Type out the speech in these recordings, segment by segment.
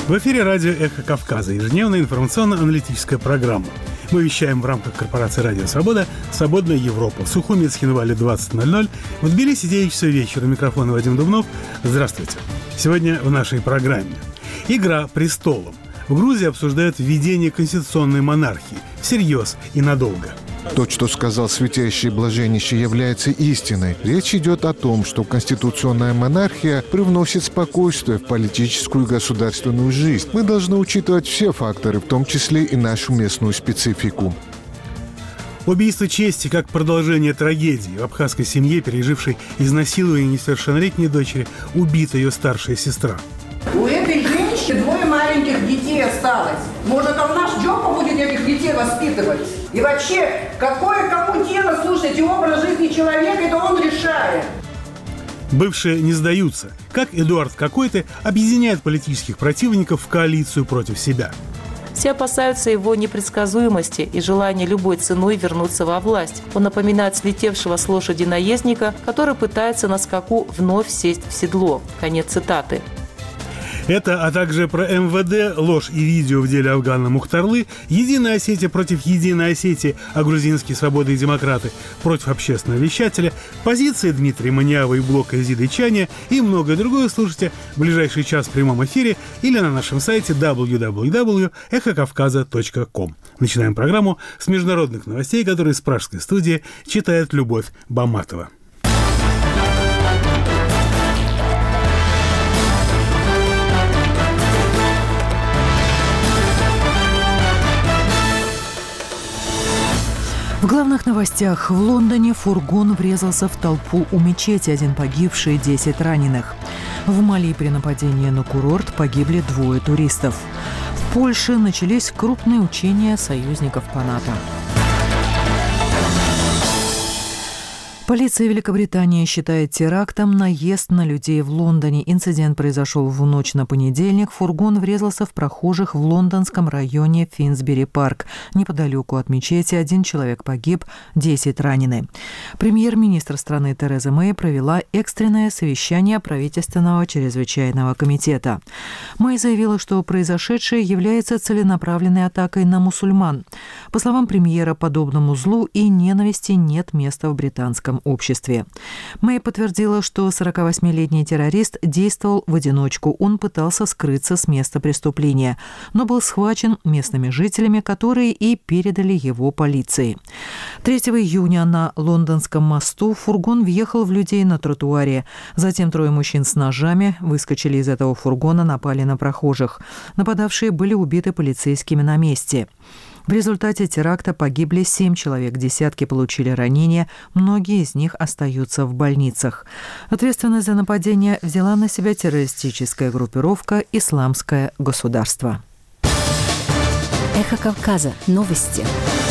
В эфире радио «Эхо Кавказа», ежедневная информационно-аналитическая программа. Мы вещаем в рамках корпорации «Радио Свобода» «Свободная Европа». В Сухуми, Цхинвале, 20:00. В Тбилиси, 9 часов вечера. Микрофон Вадим Дубнов. Здравствуйте. Сегодня в нашей программе. Игра престолом. В Грузии обсуждают введение конституционной монархии. Всерьез и надолго. То, что сказал святейший блаженнейший, является истиной. Речь идет о том, что конституционная монархия привносит спокойствие в политическую и государственную жизнь. Мы должны учитывать все факторы, в том числе и нашу местную специфику. Убийство чести как продолжение трагедии. В абхазской семье, пережившей изнасилование несовершеннолетней дочери, убита ее старшая сестра. У этой женщины 2 маленьких детей осталось. Может, он наш Джопа будет этих детей воспитывать? И вообще, какое кому дело, слушайте, образ жизни человека, это он решает. Бывшие не сдаются. Как Эдуард Какой-то объединяет политических противников в коалицию против себя. Все опасаются его непредсказуемости и желания любой ценой вернуться во власть. Он напоминает слетевшего с лошади наездника, который пытается на скаку вновь сесть в седло. Конец цитаты. Это, а также про МВД, ложь и видео в деле Афгана Мухтарлы, Единая Осетия против Единой Осетии, а грузинские свободы и демократы против общественного вещателя, позиции Дмитрия Маниава и блока Изиды Чаня и многое другое слушайте в ближайший час в прямом эфире или на нашем сайте www.эхокавказа.ком. Начинаем программу с международных новостей, которые с пражской студии читает Любовь Баматова. В главных новостях. В Лондоне фургон врезался в толпу у мечети. 1 погибший, 10 раненых. В Мали при нападении на курорт погибли 2 туристов. В Польше начались крупные учения союзников по НАТО. Полиция Великобритании считает терактом наезд на людей в Лондоне. Инцидент произошел в ночь на понедельник. Фургон врезался в прохожих в лондонском районе Финсбери-парк. Неподалеку от мечети 1 человек погиб, 10 ранены. Премьер-министр страны Тереза Мэй провела экстренное совещание правительственного чрезвычайного комитета. Мэй заявила, что произошедшее является целенаправленной атакой на мусульман. По словам премьера, подобному злу и ненависти нет места в британском обществе. Мэй подтвердила, что 48-летний террорист действовал в одиночку. Он пытался скрыться с места преступления, но был схвачен местными жителями, которые и передали его полиции. 3 июня на Лондонском мосту фургон въехал в людей на тротуаре. Затем 3 мужчин с ножами выскочили из этого фургона, напали на прохожих. Нападавшие были убиты полицейскими на месте. В результате теракта погибли 7 человек, десятки получили ранения, многие из них остаются в больницах. Ответственность за нападение взяла на себя террористическая группировка «Исламское государство». Эхо Кавказа. Новости.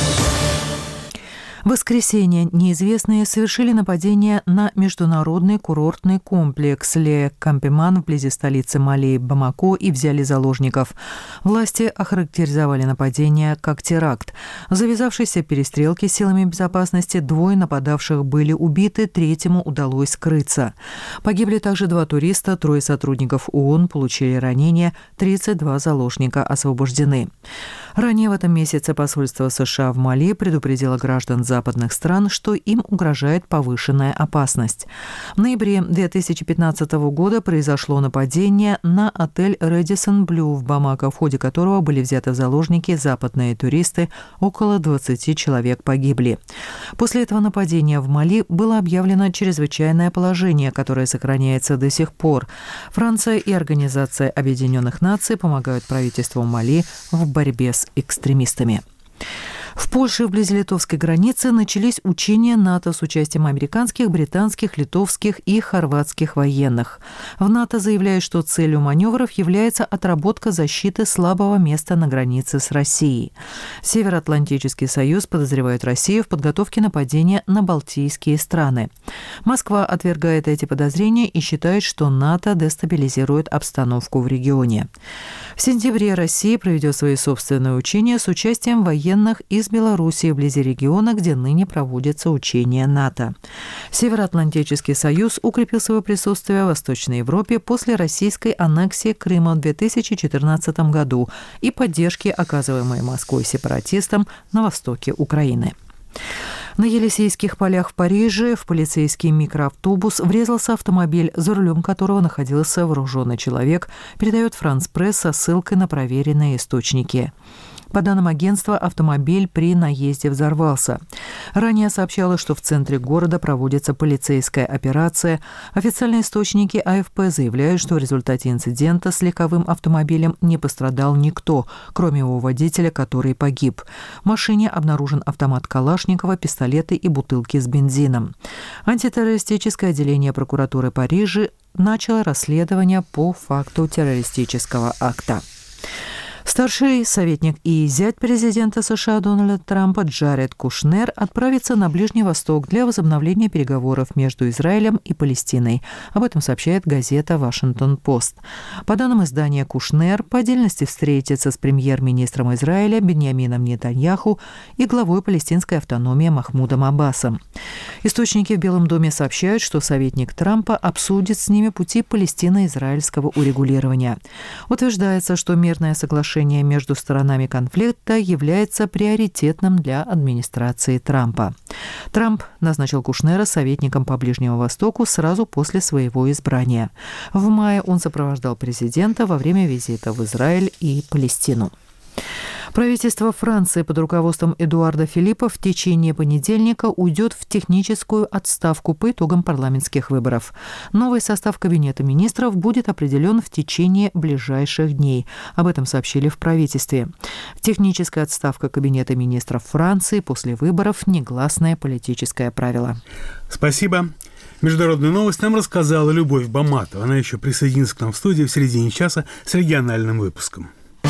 В воскресенье неизвестные совершили нападение на международный курортный комплекс Ле Кампеман вблизи столицы Мали Бамако и взяли заложников. Власти охарактеризовали нападение как теракт. В завязавшейся перестрелке с силами безопасности 2 нападавших были убиты, 3-му удалось скрыться. Погибли также 2 туриста, 3 сотрудников ООН получили ранения, 32 заложника освобождены. Ранее в этом месяце посольство США в Мали предупредило граждан западных стран, что им угрожает повышенная опасность. В ноябре 2015 года произошло нападение на отель «Рэдисон Блю» в Бамако, в ходе которого были взяты в заложники западные туристы, около 20 человек погибли. После этого нападения в Мали было объявлено чрезвычайное положение, которое сохраняется до сих пор. Франция и Организация Объединенных Наций помогают правительству Мали в борьбе с экстремистами. В Польше, вблизи литовской границы, начались учения НАТО с участием американских, британских, литовских и хорватских военных. В НАТО заявляют, что целью маневров является отработка защиты слабого места на границе с Россией. Североатлантический союз подозревает Россию в подготовке нападения на балтийские страны. Москва отвергает эти подозрения и считает, что НАТО дестабилизирует обстановку в регионе. В сентябре Россия проведет свои собственные учения с участием военных из из Белоруссии вблизи региона, где ныне проводятся учения НАТО. Североатлантический союз укрепил свое присутствие в Восточной Европе после российской аннексии Крыма в 2014 году и поддержки, оказываемой Москвой сепаратистам на востоке Украины. На Елисейских полях в Париже в полицейский микроавтобус врезался автомобиль, за рулем которого находился вооруженный человек, передает Франс Пресс со ссылкой на проверенные источники. По данным агентства, автомобиль при наезде взорвался. Ранее сообщалось, что в центре города проводится полицейская операция. Официальные источники АФП заявляют, что в результате инцидента с легковым автомобилем не пострадал никто, кроме его водителя, который погиб. В машине обнаружен автомат Калашникова, пистолеты и бутылки с бензином. Антитеррористическое отделение прокуратуры Парижа начало расследование по факту террористического акта. Старший советник и зять президента США Дональда Трампа Джаред Кушнер отправится на Ближний Восток для возобновления переговоров между Израилем и Палестиной. Об этом сообщает газета «Вашингтон-Пост». По данным издания, Кушнер по отдельности встретится с премьер-министром Израиля Биньямином Нетаньяху и главой палестинской автономии Махмудом Аббасом. Источники в Белом доме сообщают, что советник Трампа обсудит с ними пути палестино-израильского урегулирования. Утверждается, что мирное соглашение между сторонами конфликта является приоритетным для администрации Трампа. Трамп назначил Кушнера советником по Ближнему Востоку сразу после своего избрания. В мае он сопровождал президента во время визита в Израиль и Палестину. Правительство Франции под руководством Эдуарда Филиппа в течение понедельника уйдет в техническую отставку по итогам парламентских выборов. Новый состав Кабинета министров будет определен в течение ближайших дней. Об этом сообщили в правительстве. Техническая отставка Кабинета министров Франции после выборов – негласное политическое правило. Спасибо. Международную новость нам рассказала Любовь Баматова. Она еще присоединится к нам в студии в середине часа с региональным выпуском.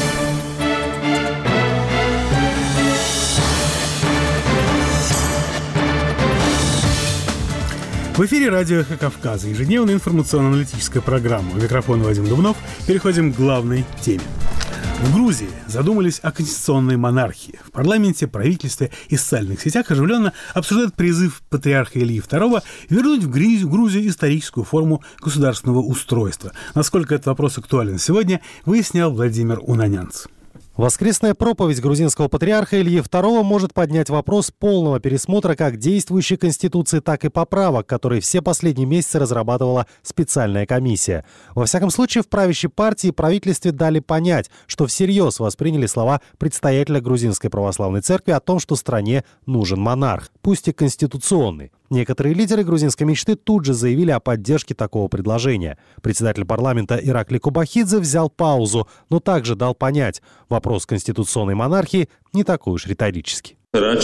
В эфире радио «Эхо Кавказа», ежедневная информационно-аналитическая программа. У микрофона Вадим Дубнов. Переходим к главной теме. В Грузии задумались о конституционной монархии. В парламенте, правительстве и социальных сетях оживленно обсуждают призыв патриарха Ильи II вернуть в Грузию историческую форму государственного устройства. Насколько этот вопрос актуален сегодня, выяснял Владимир Унанянц. Воскресная проповедь грузинского патриарха Ильи II может поднять вопрос полного пересмотра как действующей Конституции, так и поправок, которые все последние месяцы разрабатывала специальная комиссия. Во всяком случае, в правящей партии и правительстве дали понять, что всерьез восприняли слова предстоятеля Грузинской православной церкви о том, что стране нужен монарх, пусть и конституционный. Некоторые лидеры грузинской мечты тут же заявили о поддержке такого предложения. Председатель парламента Иракли Кубахидзе взял паузу, но также дал понять, вопрос конституционной монархии не такой уж риторический.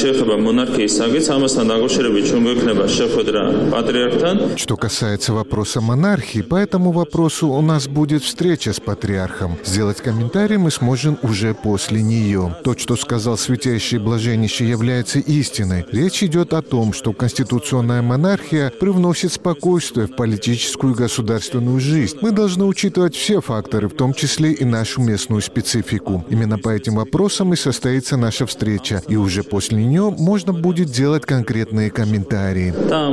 Что касается вопроса монархии, по этому вопросу у нас будет встреча с патриархом. Сделать комментарий мы сможем уже после нее. То, что сказал святейший блаженнейший, является истиной. Речь идет о том, что конституционная монархия привносит спокойствие в политическую и государственную жизнь. Мы должны учитывать все факторы, в том числе и нашу местную специфику. Именно по этим вопросам и состоится наша встреча. И уже после нее можно будет делать конкретные комментарии.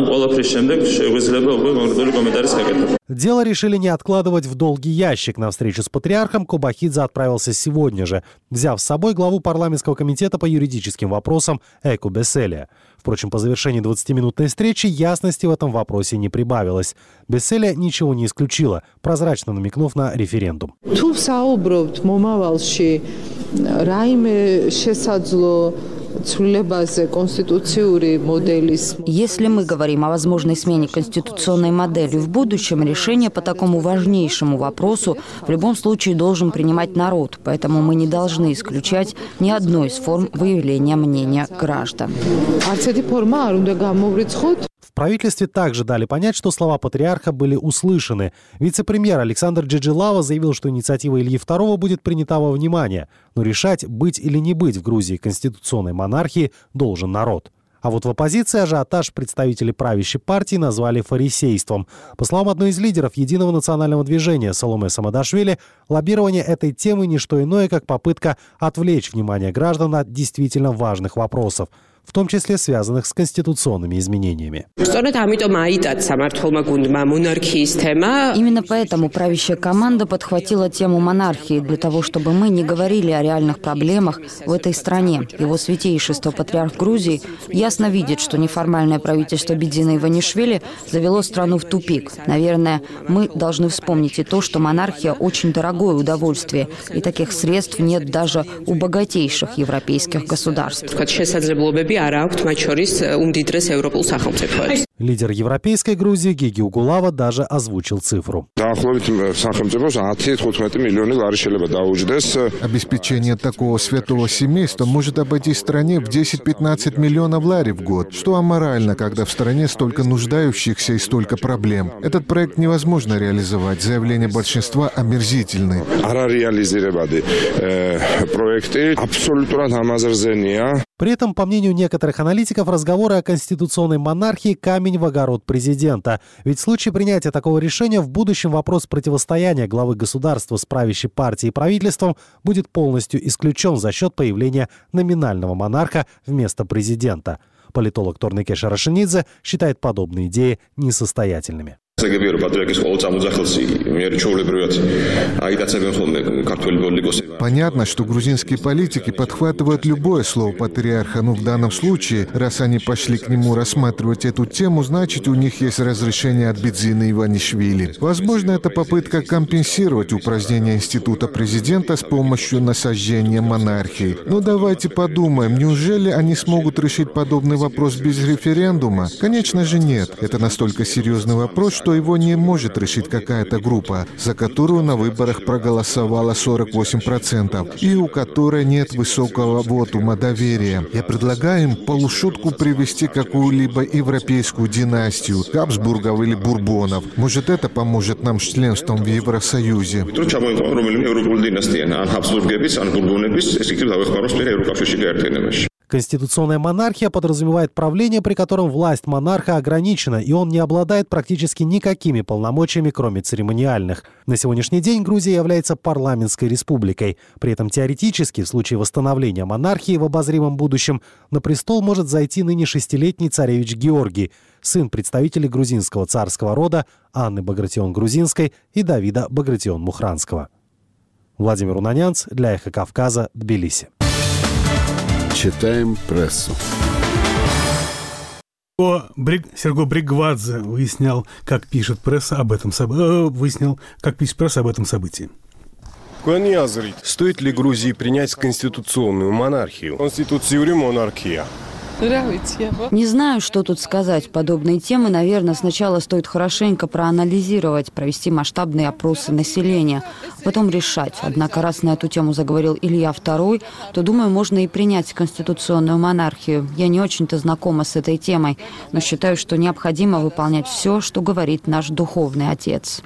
Дело решили не откладывать в долгий ящик. На встречу с патриархом Кубахидзе отправился сегодня же, взяв с собой главу парламентского комитета по юридическим вопросам Эйку Беселия. Впрочем, по завершении 20-минутной встречи ясности в этом вопросе не прибавилось. Беселия ничего не исключила, прозрачно намекнув на референдум. Если мы говорим о возможной смене конституционной модели в будущем, решение по такому важнейшему вопросу в любом случае должен принимать народ, поэтому мы не должны исключать ни одной из форм выявления мнения граждан. В правительстве также дали понять, что слова патриарха были услышаны. Вице-премьер Александр Джиджилава заявил, что инициатива Ильи II будет принята во внимание, но решать, быть или не быть в Грузии конституционной монархии, должен народ. А вот в оппозиции ажиотаж представители правящей партии назвали фарисейством. По словам одной из лидеров Единого национального движения Саломе Самадашвили, лоббирование этой темы – не что иное, как попытка отвлечь внимание граждан от действительно важных вопросов, в том числе связанных с конституционными изменениями. Именно поэтому правящая команда подхватила тему монархии, для того, чтобы мы не говорили о реальных проблемах в этой стране. Его святейшество патриарх Грузии ясно видит, что неформальное правительство Бедзина Иванишвили завело страну в тупик. Наверное, мы должны вспомнить и то, что монархия очень дорогое удовольствие, и таких средств нет даже у богатейших европейских государств. Лидер европейской Грузии Гиги Угулава даже озвучил цифру. Обеспечение такого святого семейства может обойтись стране в 10-15 миллионов лари в год, что аморально, когда в стране столько нуждающихся и столько проблем. Этот проект невозможно реализовать. Заявления большинства омерзительны. При этом, по мнению некоторых аналитиков, разговоры о конституционной монархии – камень в огород президента. Ведь в случае принятия такого решения в будущем вопрос противостояния главы государства с правящей партией и правительством будет полностью исключен за счет появления номинального монарха вместо президента. Политолог Торнике Шарашинидзе считает подобные идеи несостоятельными. Понятно, что грузинские политики подхватывают любое слово патриарха, но в данном случае, раз они пошли к нему рассматривать эту тему, значит, у них есть разрешение от Бедзина Иванишвили. Возможно, это попытка компенсировать упразднение института президента с помощью насаждения монархии. Но давайте подумаем, неужели они смогут решить подобный вопрос без референдума? Конечно же нет. Это настолько серьезный вопрос, что его не может решить какая-то группа, за которую на выборах проголосовало 48%, и у которой нет высокого вотума доверия. Я предлагаю им полушутку привести какую-либо европейскую династию, Габсбургов или Бурбонов. Может, это поможет нам с членством в Евросоюзе. Конституционная монархия подразумевает правление, при котором власть монарха ограничена, и он не обладает практически никакими полномочиями, кроме церемониальных. На сегодняшний день Грузия является парламентской республикой. При этом теоретически, в случае восстановления монархии в обозримом будущем, на престол может зайти ныне 6-летний царевич Георгий, сын представителей грузинского царского рода Анны Багратион-Грузинской и Давида Багратион-Мухранского. Владимир Унанянц для «Эхо Кавказа», Тбилиси. Читаем прессу. Серго Бригвадзе выяснил, как пишет пресса об этом событии. Стоит ли Грузии принять конституционную монархию? Конституционную монархию. Не знаю, что тут сказать. Подобные темы, наверное, сначала стоит хорошенько проанализировать, провести масштабные опросы населения, потом решать. Однако, раз на эту тему заговорил Илья II, то, думаю, можно и принять конституционную монархию. Я не очень-то знакома с этой темой, но считаю, что необходимо выполнять все, что говорит наш духовный отец.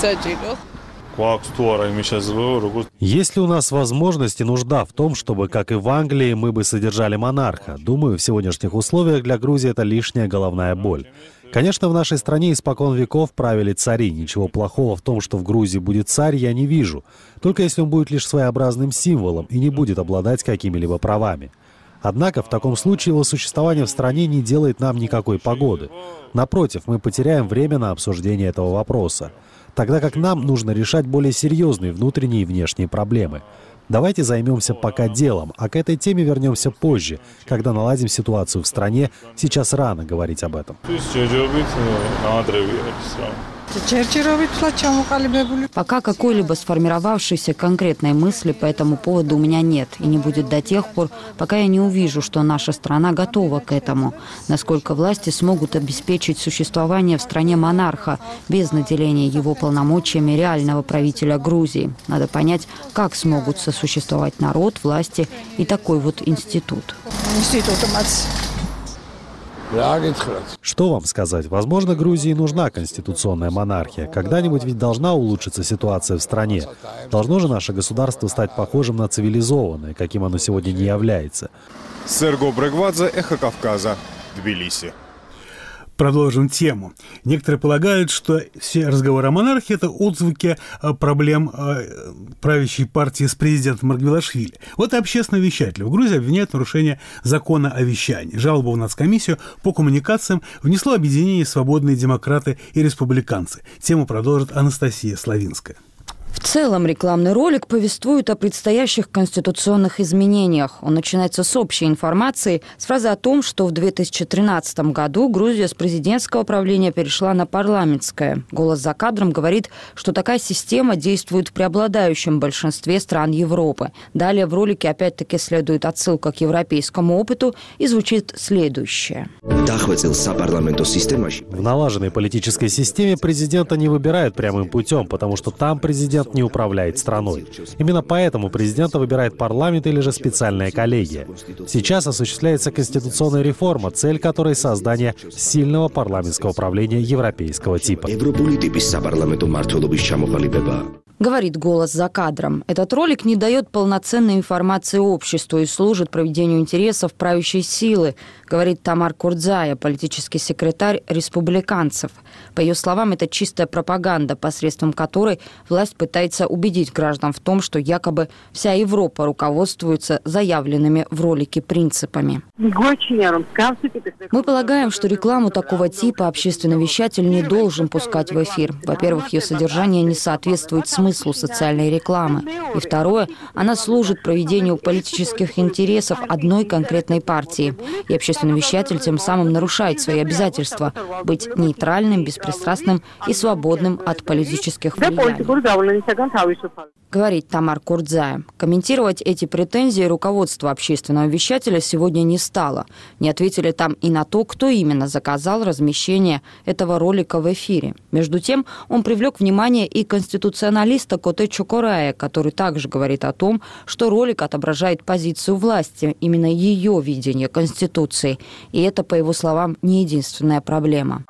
Есть ли у нас возможность и нужда в том, чтобы, как и в Англии, мы бы содержали монарха? Думаю, в сегодняшних условиях для Грузии это лишняя головная боль. Конечно, в нашей стране испокон веков правили цари. Ничего плохого в том, что в Грузии будет царь, я не вижу. Только если он будет лишь своеобразным символом и не будет обладать какими-либо правами. Однако в таком случае его существование в стране не делает нам никакой погоды. Напротив, мы потеряем время на обсуждение этого вопроса. Тогда как нам нужно решать более серьезные внутренние и внешние проблемы. Давайте займемся пока делом, а к этой теме вернемся позже, когда наладим ситуацию в стране. Сейчас рано говорить об этом. Пока какой-либо сформировавшейся конкретной мысли по этому поводу у меня нет и не будет до тех пор, пока я не увижу, что наша страна готова к этому. Насколько власти смогут обеспечить существование в стране монарха без наделения его полномочиями реального правителя Грузии. Надо понять, как смогут сосуществовать народ, власти и такой вот институт. Что вам сказать? Возможно, Грузии нужна конституционная монархия. Когда-нибудь ведь должна улучшиться ситуация в стране. Должно же наше государство стать похожим на цивилизованное, каким оно сегодня не является. Серго Бригвадзе, «Эхо Кавказа». Тбилиси. Продолжим тему. Некоторые полагают, что все разговоры о монархии – это отзвуки проблем правящей партии с президентом Маргвелашвили. Вот и общественный вещатель в Грузии обвиняет в нарушении закона о вещании. Жалобу в Нацкомиссию по коммуникациям внесло объединение «Свободные демократы и республиканцы». Тему продолжит Анастасия Славинская. В целом рекламный ролик повествует о предстоящих конституционных изменениях. Он начинается с общей информации, с фразы о том, что в 2013 году Грузия с президентского правления перешла на парламентское. Голос за кадром говорит, что такая система действует в преобладающем большинстве стран Европы. Далее в ролике опять-таки следует отсылка к европейскому опыту и звучит следующее. В налаженной политической системе президента не выбирают прямым путем, потому что там президент не управляет страной. Именно поэтому президента выбирает парламент или же специальная коллегия. Сейчас осуществляется конституционная реформа, цель которой — создание сильного парламентского правления европейского типа. Говорит голос за кадром. Этот ролик не дает полноценной информации обществу и служит проведению интересов правящей силы, говорит Тамар Курдзая, политический секретарь республиканцев. По ее словам, это чистая пропаганда, посредством которой власть пытается убедить граждан в том, что якобы вся Европа руководствуется заявленными в ролике принципами. Мы полагаем, что рекламу такого типа общественный вещатель не должен пускать в эфир. Во-первых, ее содержание не соответствует смыслу социальной рекламы. И второе, она служит проведению политических интересов одной конкретной партии. И общественный вещатель тем самым нарушает свои обязательства быть нейтральным, беспристрастным и свободным от политических влияний. Говорит Тамар Курдзая. Комментировать эти претензии руководство общественного вещателя сегодня не стало. Не ответили там и на то, кто именно заказал размещение этого ролика в эфире. Между тем, он привлек внимание и конституционалиста Коте Чокорая, который также говорит о том, что ролик отображает позицию власти, именно ее видение Конституции. И это, по его словам, не единственная проблема.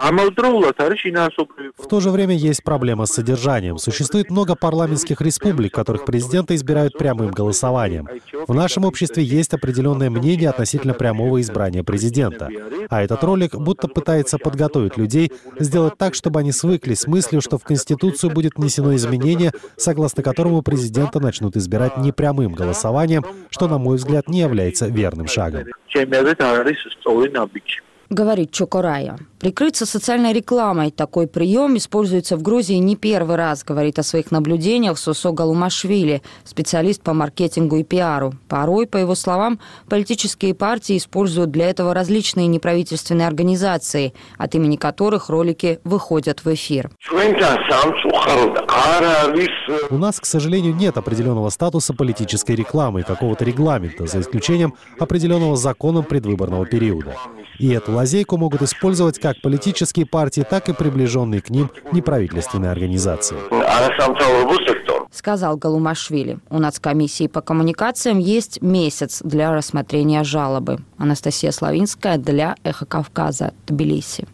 В то же время есть проблема с содержанием. Существует много парламентских республик, в которых президента избирают прямым голосованием. В нашем обществе есть определенное мнение относительно прямого избрания президента. А этот ролик будто пытается подготовить людей, сделать так, чтобы они свыклись с мыслью, что в Конституцию будет внесено изменение, согласно которому президента начнут избирать не прямым голосованием, что, на мой взгляд, не является верным шагом. Говорит Чокорая. Прикрыться социальной рекламой. Такой прием используется в Грузии не первый раз, говорит о своих наблюдениях Сосо Галумашвили, специалист по маркетингу и пиару. Порой, по его словам, политические партии используют для этого различные неправительственные организации, от имени которых ролики выходят в эфир. У нас, к сожалению, нет определенного статуса политической рекламы, какого-то регламента, за исключением определенного законом предвыборного периода. И эту лазейку могут использовать как политические партии, так и приближенные к ним неправительственные организации. Сказал Галумашвили. У Нацкомиссии по коммуникациям есть месяц для рассмотрения жалобы. Анастасия Славинская для «Эхо Кавказа», Тбилиси.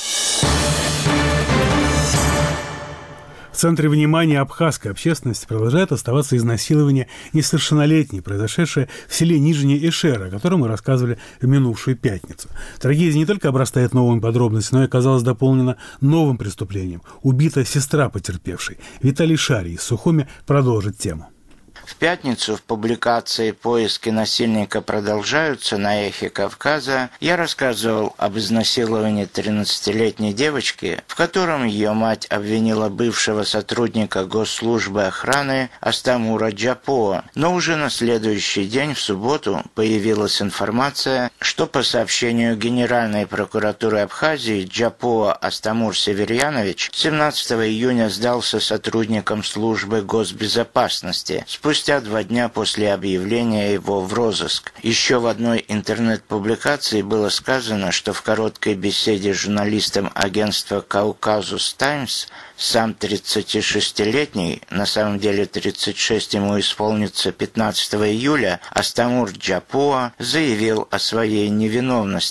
В центре внимания абхазской общественности продолжает оставаться изнасилование несовершеннолетней, произошедшее в селе Нижняя Эшера, о котором мы рассказывали в минувшую пятницу. Трагедия не только обрастает новыми подробностями, но и оказалась дополнена новым преступлением. Убита сестра потерпевшей. Виталий Шарий из Сухуми продолжит тему. В пятницу в публикации «Поиски насильника продолжаются» на «Эхе Кавказа» я рассказывал об изнасиловании 13-летней девочки, в котором ее мать обвинила бывшего сотрудника госслужбы охраны Астамура Джапоа. Но уже на следующий день, в субботу, появилась информация, что по сообщению Генеральной прокуратуры Абхазии Джапоа Астамур Северьянович 17 июня сдался сотрудникам службы госбезопасности. Спустя 2 дня после объявления его в розыск. Еще в одной интернет-публикации было сказано, что в короткой беседе с журналистом агентства «Кауказус Таймс» сам 36-летний, на самом деле 36 ему исполнится 15 июля, Астамур Джапоа заявил о своей невиновности.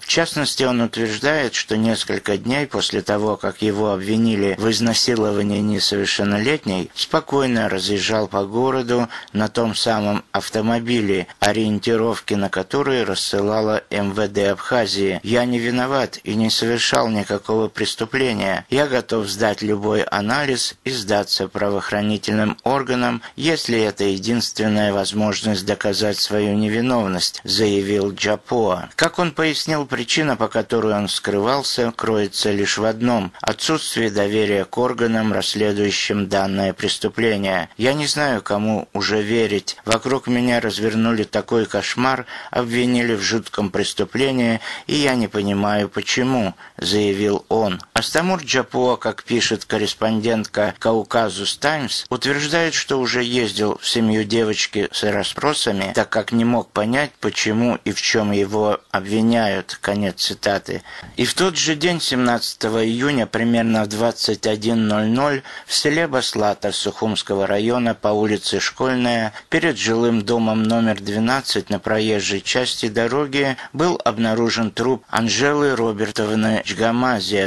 В частности, он утверждает, что несколько дней после того, как его обвинили в изнасиловании несовершеннолетней, спокойно разъезжал по городу на том самом автомобиле, ориентировки на которые рассылала МВД Абхазии. «Я не виноват и не совершал никакого преступления. Я готов сдать любой анализ и сдаться правоохранительным органам, если это единственная возможность доказать свою невиновность», заявил Джапоа. Как он пояснил, причина, по которой он скрывался, кроется лишь в одном – отсутствие доверия к органам, расследующим данное преступление. «Я не знаю, кому уже верить. Вокруг меня развернули такой кошмар, обвинили в жутком преступлении, и я не понимаю, почему», заявил он. Астамур Джапоа, как пишет корреспондентка Кауказус Таймс, утверждает, что уже ездил в семью девочки с расспросами, так как не мог понять, почему и в чем его обвиняют. Конец цитаты. И в тот же день, 17 июня, примерно в 21:00, в селе Баслата Сухумского района по улице Школьная, перед жилым домом номер 12 на проезжей части дороги был обнаружен труп Анжелы Робертовны Джгамазия,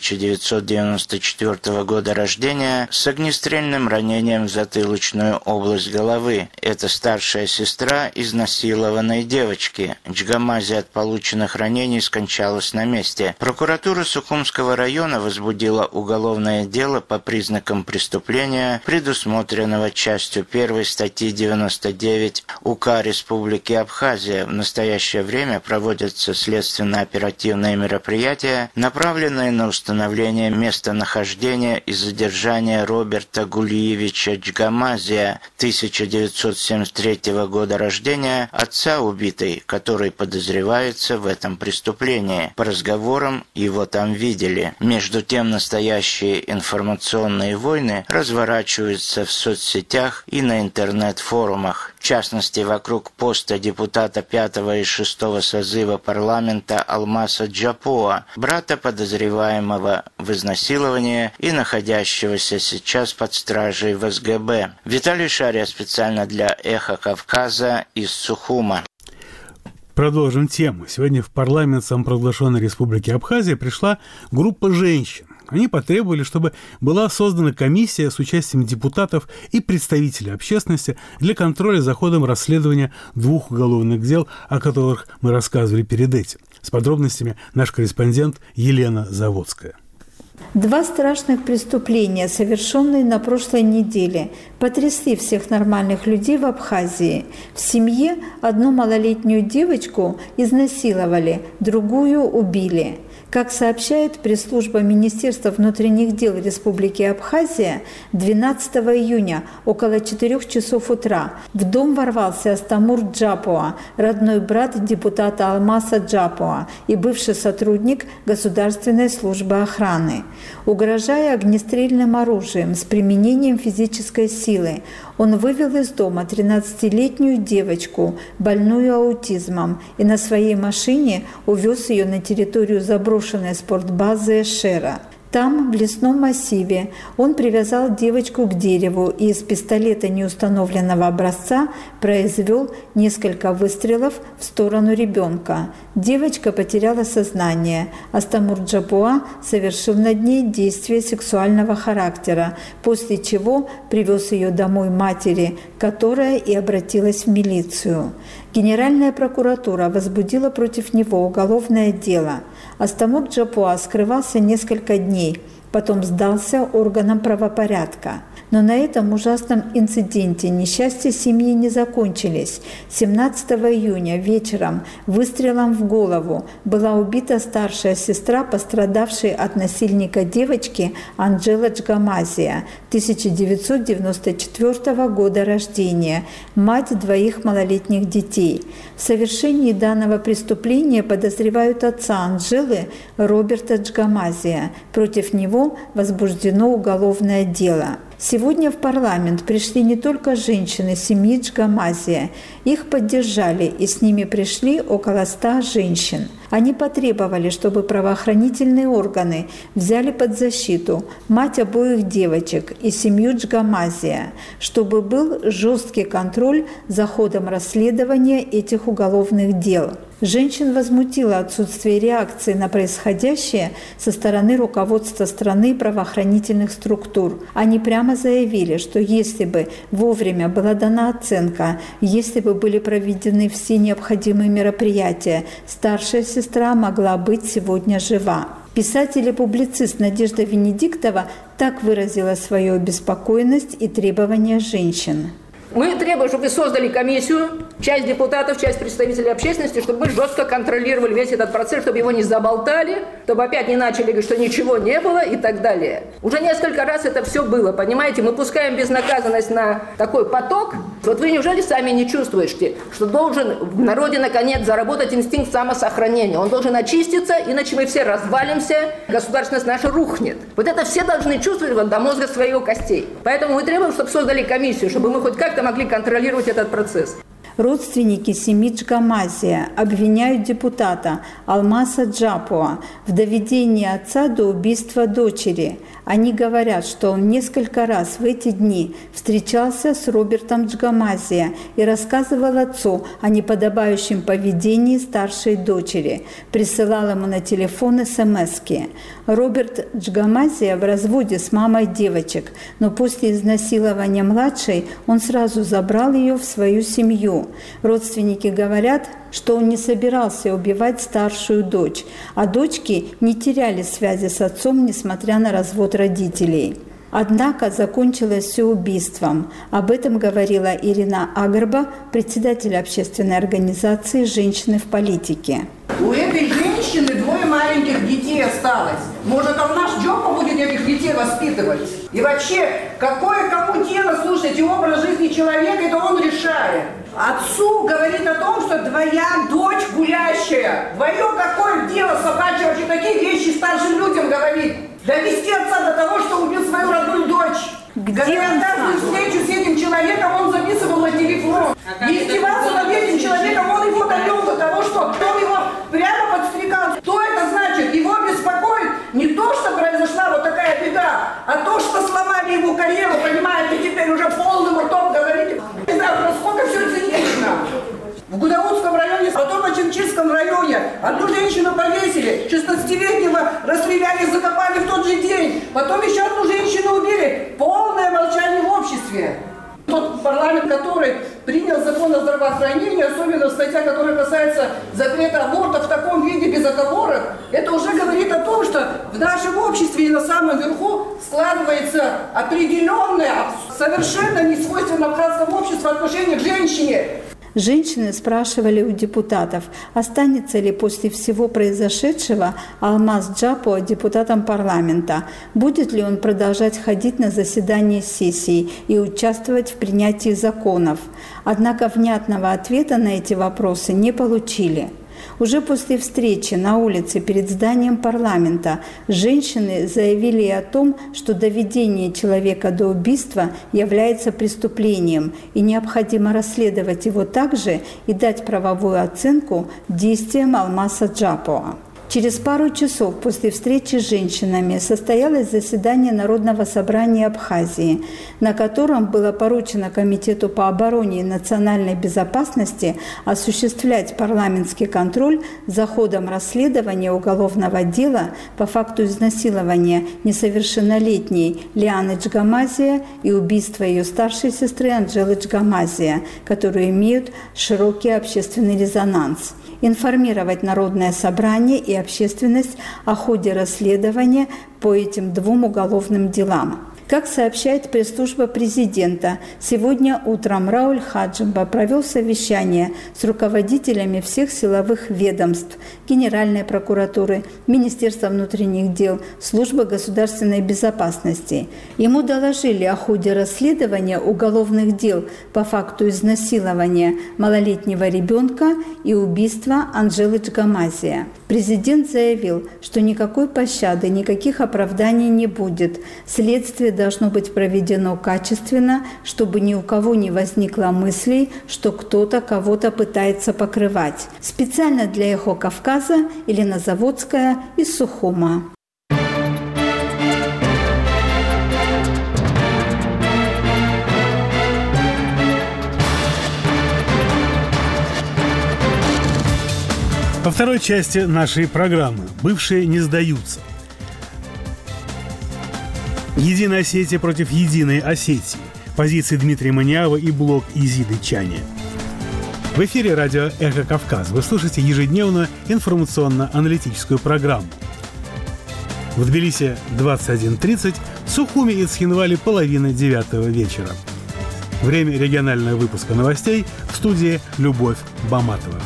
1994 года рождения, с огнестрельным ранением в затылочную область головы. Это старшая сестра изнасилованной девочки. Джгамазия от полученных ранений скончалась на месте. Прокуратура Сухумского района возбудила уголовное дело по признакам преступления, предусмотренного частью 1 статьи 99 УК Республики Абхазия. В настоящее время проводятся следственно-оперативные мероприятия, направленные на установление местонахождения и задержания Роберта Гулиевича Джгамазия, 1973 года рождения, отца убитой, который подозревается в этом преступлении. По разговорам его там видели. Между тем, настоящие информационные войны разворачиваются в соцсетях и на интернет-форумах. В частности, вокруг поста депутата 5 и 6 созыва парламента Алмаса Джапоа, брата подозреваемого в изнасиловании и находящегося сейчас под стражей в СГБ. Виталий Шария специально для «Эхо Кавказа» из Сухума. Продолжим тему. Сегодня в парламент самопровозглашенной Республики Абхазия пришла группа женщин. Они потребовали, чтобы была создана комиссия с участием депутатов и представителей общественности для контроля за ходом расследования 2 уголовных дел, о которых мы рассказывали перед этим. С подробностями наш корреспондент Елена Заводская. 2 страшных преступления, совершенные на прошлой неделе, потрясли всех нормальных людей в Абхазии. В семье одну малолетнюю девочку изнасиловали, другую убили. Как сообщает пресс-служба Министерства внутренних дел Республики Абхазия, 12 июня около 4 часов утра в дом ворвался Астамур Джапоа, родной брат депутата Алмаса Джапоа и бывший сотрудник Государственной службы охраны. Угрожая огнестрельным оружием с применением физической силы, он вывел из дома 13-летнюю девочку, больную аутизмом, и на своей машине увез ее на территорию заброшенной спортбазы Эшера. Там, в лесном массиве, он привязал девочку к дереву и из пистолета неустановленного образца произвел несколько выстрелов в сторону ребенка. Девочка потеряла сознание. Астамур Джапоа совершил над ней действие сексуального характера, после чего привез ее домой матери, которая и обратилась в милицию. Генеральная прокуратура возбудила против него уголовное дело. Астамур Джапоа скрывался несколько дней, потом сдался органам правопорядка. Но на этом ужасном инциденте несчастья семьи не закончились. 17 июня вечером выстрелом в голову была убита старшая сестра пострадавшей от насильника девочки Анжела Джгамазия, 1994 года рождения, мать 2 малолетних детей. В совершении данного преступления подозревают отца Анжелы Роберта Джгамазия. Против него возбуждено уголовное дело. Сегодня в парламент пришли не только женщины семьи Джгамазия. Их поддержали, и с ними пришли около 100 женщин. Они потребовали, чтобы правоохранительные органы взяли под защиту мать обоих девочек и семью Джгамазия, чтобы был жесткий контроль за ходом расследования этих уголовных дел. Женщин возмутило отсутствие реакции на происходящее со стороны руководства страны и правоохранительных структур. Они прямо заявили, что если бы вовремя была дана оценка, если бы были проведены все необходимые мероприятия, старшая сестра могла быть сегодня жива. Писатель и публицист Надежда Венедиктова так выразила свою обеспокоенность и требования женщин. Мы требуем, чтобы вы создали комиссию, часть депутатов, часть представителей общественности, чтобы мы жестко контролировали весь этот процесс, чтобы его не заболтали, чтобы опять не начали говорить, что ничего не было и так далее. Уже несколько раз это все было, понимаете? Мы пускаем безнаказанность на такой поток. Вот вы неужели сами не чувствуете, что должен в народе наконец заработать инстинкт самосохранения? Он должен очиститься, иначе мы все развалимся, государственность наша рухнет. Вот это все должны чувствовать вот до мозга своих костей. Поэтому мы требуем, чтобы создали комиссию, чтобы мы хоть как-то могли контролировать этот процесс. Родственники семьи Джгамазия обвиняют депутата Алмаса Джапуа в доведении отца до убийства дочери. Они говорят, что он несколько раз в эти дни встречался с Робертом Джгамазия и рассказывал отцу о неподобающем поведении старшей дочери, присылал ему на телефон смски. Роберт Джгамазия в разводе с мамой девочек, но после изнасилования младшей он сразу забрал ее в свою семью. Родственники говорят, что он не собирался убивать старшую дочь, а дочки не теряли связи с отцом, несмотря на развод родителей. Однако закончилось все убийством. Об этом говорила Ирина Агарба, председатель общественной организации «Женщины в политике». У этой женщины 2 маленьких детей осталось. Может, он наш Джопа будет этих детей воспитывать? И вообще, какое кому дело, слушайте, образ жизни человека, это он решает. Отцу говорит о том, что твоя дочь гулящая. Твое какое дело собачье, вообще такие вещи старшим людям говорит. Довести отца до того, что убил свою родную дочь. Говоря каждую встречу с этим человеком, он записывал на телефон. И издевался над этим человеком, он его довел до того, что он его прямо подстрекал. Что это значит? Его беспокоит не то, что произошла вот такая беда, а то, что сломали его карьеру, понимаете, теперь уже полным ртом говорите. Не знаю, насколько все цинично. В Гудаутском районе, потом в Ачинчирском районе одну женщину повесили, 16-летнего расстреляли, закопали в тот же день. Потом еще одну женщину убили. Полное молчание в обществе. Тот парламент, который принял закон о здравоохранении, особенно статья, которая касается запрета аборта в таком виде, без оговорок, это уже говорит о том, что в нашем обществе и на самом верху складывается определенное, совершенно несвойственное абхазскому обществу отношение к женщине. Женщины спрашивали у депутатов, останется ли после всего произошедшего Алмаз Джапуа депутатом парламента, будет ли он продолжать ходить на заседания сессий и участвовать в принятии законов. Однако внятного ответа на эти вопросы не получили. Уже после встречи на улице перед зданием парламента женщины заявили о том, что доведение человека до убийства является преступлением и необходимо расследовать его также и дать правовую оценку действиям Алмаса Джапуа. Через пару часов после встречи с женщинами состоялось заседание Народного собрания Абхазии, на котором было поручено Комитету по обороне и национальной безопасности осуществлять парламентский контроль за ходом расследования уголовного дела по факту изнасилования несовершеннолетней Лианы Джгамазия и убийства ее старшей сестры Анжелы Джгамазия, которые имеют широкий общественный резонанс. Информировать Народное собрание и общественность о ходе расследования по этим 2 уголовным делам. Как сообщает пресс-служба президента, сегодня утром Рауль Хаджимба провел совещание с руководителями всех силовых ведомств, Генеральной прокуратуры, Министерства внутренних дел, Службы государственной безопасности. Ему доложили о ходе расследования уголовных дел по факту изнасилования малолетнего ребенка и убийства Анжелы Джгамазия. Президент заявил, что никакой пощады, никаких оправданий не будет. Следствие должно быть проведено качественно, чтобы ни у кого не возникло мыслей, что кто-то кого-то пытается покрывать. Специально для «Эхо Кавказа» Елена Заводская из Сухума. Во второй части нашей программы «Бывшие не сдаются». Единая Осетия против Единой Осетии. Позиции Дмитрия Маниава и блог Изиды Чани. В эфире радио «Эхо Кавказ». Вы слушаете ежедневную информационно-аналитическую программу. В Тбилиси 21:30, в Сухуми и Цхинвале 8:30 вечера. Время регионального выпуска новостей, в студии Любовь Баматова.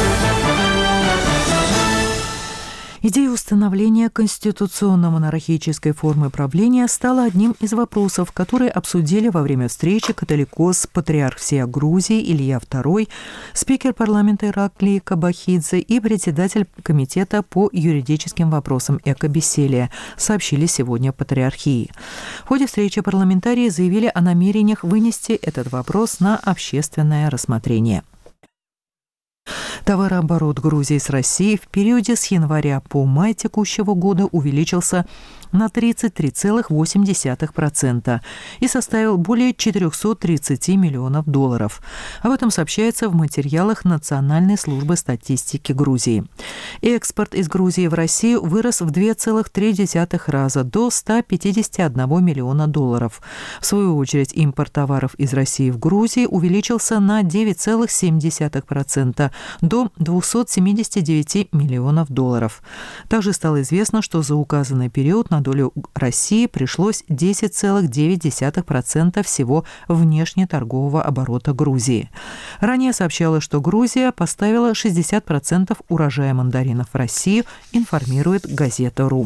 Идея установления конституционно-монархической формы правления стала одним из вопросов, которые обсудили во время встречи католикос патриарх всея Грузии Илья II, спикер парламента Ираклий Кабахидзе и председатель комитета по юридическим вопросам Экобеселия, сообщили сегодня патриархии. В ходе встречи парламентарии заявили о намерениях вынести этот вопрос на общественное рассмотрение. Товарооборот Грузии с Россией в периоде с января по май текущего года увеличился на 33,8% и составил более 430 миллионов долларов. Об этом сообщается в материалах Национальной службы статистики Грузии. Экспорт из Грузии в Россию вырос в 2,3 раза до 151 миллиона долларов. В свою очередь, импорт товаров из России в Грузии увеличился на 9,7% до 279 миллионов долларов. Также стало известно, что за указанный период на долю России пришлось 10,9% всего внешнеторгового оборота Грузии. Ранее сообщалось, что Грузия поставила 60% урожая мандаринов в Россию, информирует газета «Ру».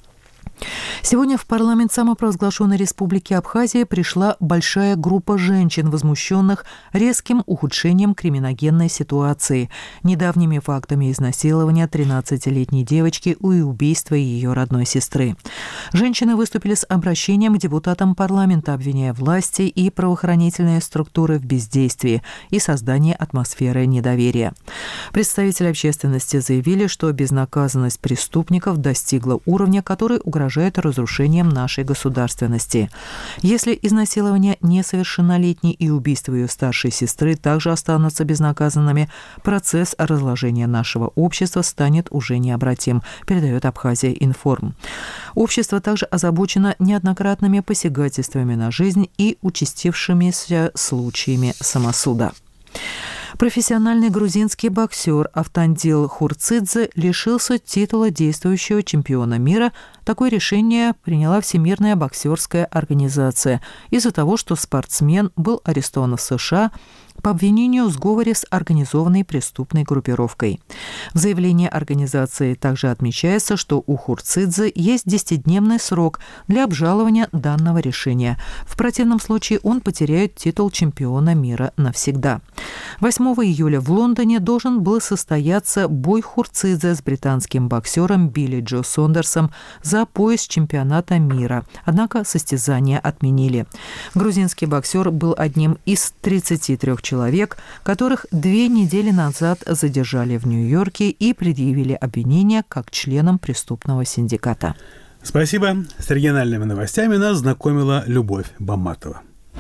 Сегодня в парламент самопровозглашенной Республики Абхазия пришла большая группа женщин, возмущенных резким ухудшением криминогенной ситуации, недавними фактами изнасилования 13-летней девочки и убийства ее родной сестры. Женщины выступили с обращением к депутатам парламента, обвиняя власти и правоохранительные структуры в бездействии и создании атмосферы недоверия. Представители общественности заявили, что безнаказанность преступников достигла уровня, который угрожает разрушением нашей государственности. Если изнасилование несовершеннолетней и убийство ее старшей сестры также останутся безнаказанными, процесс разложения нашего общества станет уже необратим, передает Абхазия Информ. Общество также озабочено неоднократными посягательствами на жизнь и участившимися случаями самосуда. Профессиональный грузинский боксер Автандил Хурцидзе лишился титула действующего чемпиона мира. Такое решение приняла Всемирная боксерская организация из-за того, что спортсмен был арестован в США по обвинению в сговоре с организованной преступной группировкой. В заявлении организации также отмечается, что у Хурцидзе есть 10-дневный срок для обжалования данного решения. В противном случае он потеряет титул чемпиона мира навсегда. 8 июля в Лондоне должен был состояться бой Хурцидзе с британским боксером Билли Джо Сондерсом за пояс чемпионата мира. Однако состязания отменили. Грузинский боксер был одним из 33 человек, которых 2 недели назад задержали в Нью-Йорке и предъявили обвинения как членам преступного синдиката. Спасибо. С региональными новостями нас знакомила Любовь Баматова.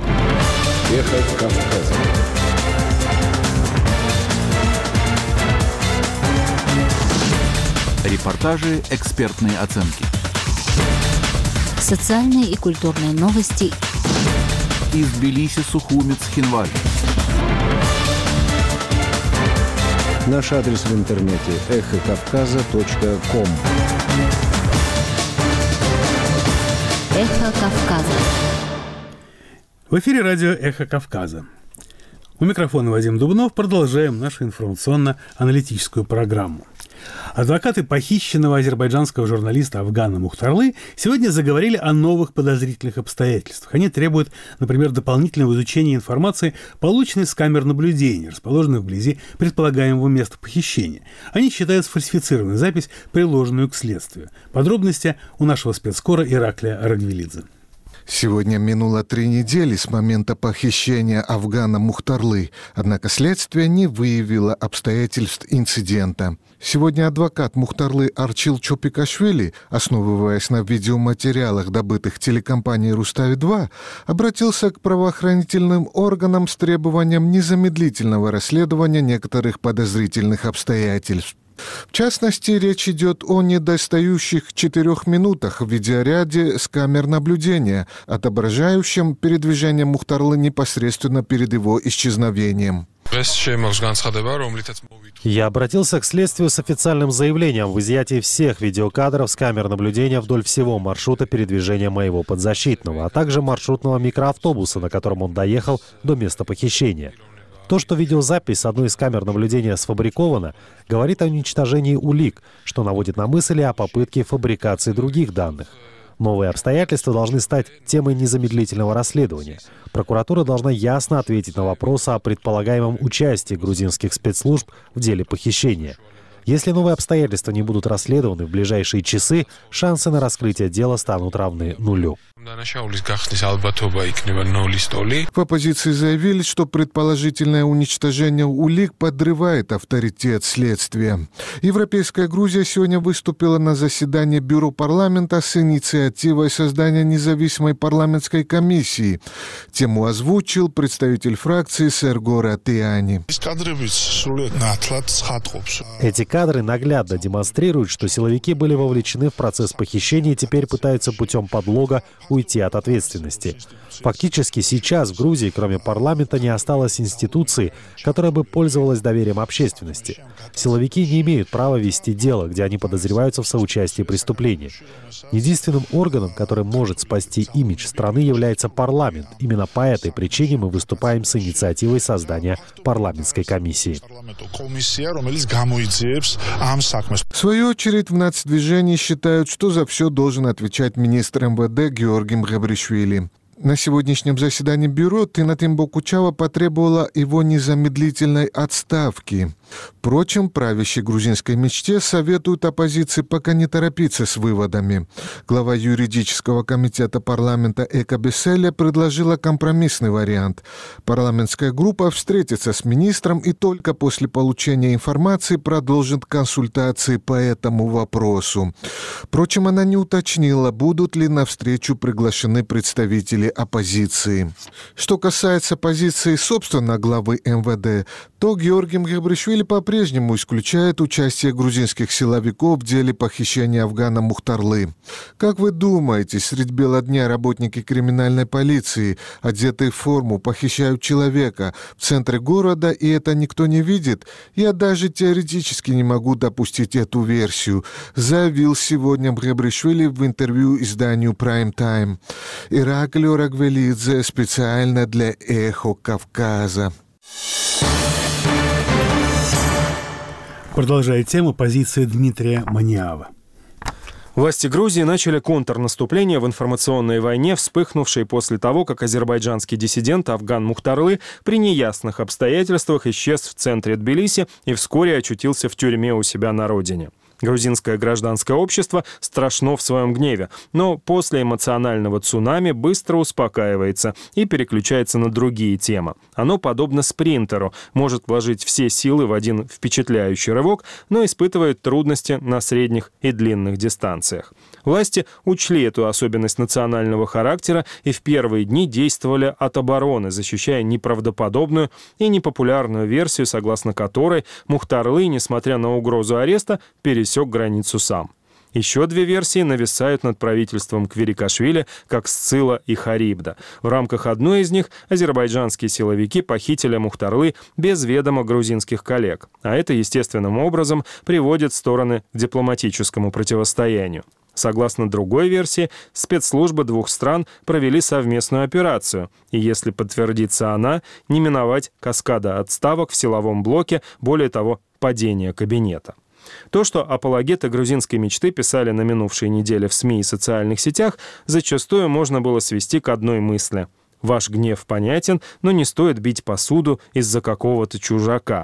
Эхо Кавказа. Репортажи, экспертные оценки. Социальные и культурные новости. Из Тбилиси, Сухуми, Цхинвали. Наш адрес в интернете эхокавказа.ком. Эхо Кавказа. В эфире радио «Эхо Кавказа». У микрофона Вадим Дубнов. Продолжаем нашу информационно-аналитическую программу. Адвокаты похищенного азербайджанского журналиста Афгана Мухтарлы сегодня заговорили о новых подозрительных обстоятельствах. Они требуют, например, дополнительного изучения информации, полученной с камер наблюдения, расположенных вблизи предполагаемого места похищения. Они считают сфальсифицированную запись, приложенную к следствию. Подробности у нашего спецкора Ираклия Рагвелидзе. Сегодня минуло 3 недели с момента похищения Афгана Мухтарлы, однако следствие не выявило обстоятельств инцидента. Сегодня адвокат Мухтарлы Арчил Чопикашвили, основываясь на видеоматериалах, добытых телекомпанией «Рустави-2», обратился к правоохранительным органам с требованием незамедлительного расследования некоторых подозрительных обстоятельств. В частности, речь идет о недостающих 4 минутах в видеоряде с камер наблюдения, отображающем передвижение Мухтарлы непосредственно перед его исчезновением. Я обратился к следствию с официальным заявлением в изъятии всех видеокадров с камер наблюдения вдоль всего маршрута передвижения моего подзащитного, а также маршрутного микроавтобуса, на котором он доехал до места похищения. То, что видеозапись с одной из камер наблюдения сфабрикована, говорит о уничтожении улик, что наводит на мысли о попытке фабрикации других данных. Новые обстоятельства должны стать темой незамедлительного расследования. Прокуратура должна ясно ответить на вопросы о предполагаемом участии грузинских спецслужб в деле похищения. Если новые обстоятельства не будут расследованы в ближайшие часы, шансы на раскрытие дела станут равны нулю. В оппозиции заявили, что предположительное уничтожение улик подрывает авторитет следствия. Европейская Грузия сегодня выступила на заседании Бюро парламента с инициативой создания независимой парламентской комиссии. Тему озвучил представитель фракции Серго Ратияни. Эти кадры наглядно демонстрируют, что силовики были вовлечены в процесс похищения и теперь пытаются путем подлога уйти от ответственности. Фактически сейчас в Грузии, кроме парламента, не осталось институции, которая бы пользовалась доверием общественности. Силовики не имеют права вести дело, где они подозреваются в соучастии преступления. Единственным органом, который может спасти имидж страны, является парламент. Именно по этой причине мы выступаем с инициативой создания парламентской комиссии. В свою очередь, в нацдвижении считают, что за все должен отвечать министр МВД Георгий Мгабришвили. На сегодняшнем заседании бюро Тина Тимбокучава потребовала его незамедлительной отставки. Впрочем, правящей грузинской мечте советуют оппозиции пока не торопиться с выводами. Глава юридического комитета парламента Эка Беселя предложила компромиссный вариант. Парламентская группа встретится с министром и только после получения информации продолжит консультации по этому вопросу. Впрочем, она не уточнила, будут ли на встречу приглашены представители оппозиции. Что касается позиции собственно главы МВД, то Георгий Мгабришвили по-прежнему исключает участие грузинских силовиков в деле похищения Афгана Мухтарлы. Как вы думаете, средь бела дня работники криминальной полиции, одетые в форму, похищают человека в центре города, и это никто не видит? Я даже теоретически не могу допустить эту версию, заявил сегодня Мгабришвили в интервью изданию Prime Time. Ираклио Рагвелидзе специально для «Эхо Кавказа». Продолжает тему позиции Дмитрия Маниава. Власти Грузии начали контрнаступление в информационной войне, вспыхнувшей после того, как азербайджанский диссидент Афган Мухтарлы при неясных обстоятельствах исчез в центре Тбилиси и вскоре очутился в тюрьме у себя на родине. Грузинское гражданское общество страшно в своем гневе, но после эмоционального цунами быстро успокаивается и переключается на другие темы. Оно, подобно спринтеру, может вложить все силы в один впечатляющий рывок, но испытывает трудности на средних и длинных дистанциях. Власти учли эту особенность национального характера и в первые дни действовали от обороны, защищая неправдоподобную и непопулярную версию, согласно которой Мухтарлы, несмотря на угрозу ареста, пересек границу сам. Еще 2 версии нависают над правительством Квирикашвили, как Сцилла и Харибда. В рамках одной из них азербайджанские силовики похитили Мухтарлы без ведома грузинских коллег, а это естественным образом приводит стороны к дипломатическому противостоянию. Согласно другой версии, спецслужбы 2 стран провели совместную операцию, и если подтвердится она, не миновать каскада отставок в силовом блоке, более того, падения кабинета. То, что апологеты грузинской мечты писали на минувшей неделе в СМИ и социальных сетях, зачастую можно было свести к одной мысли. Ваш гнев понятен, но не стоит бить посуду из-за какого-то чужака.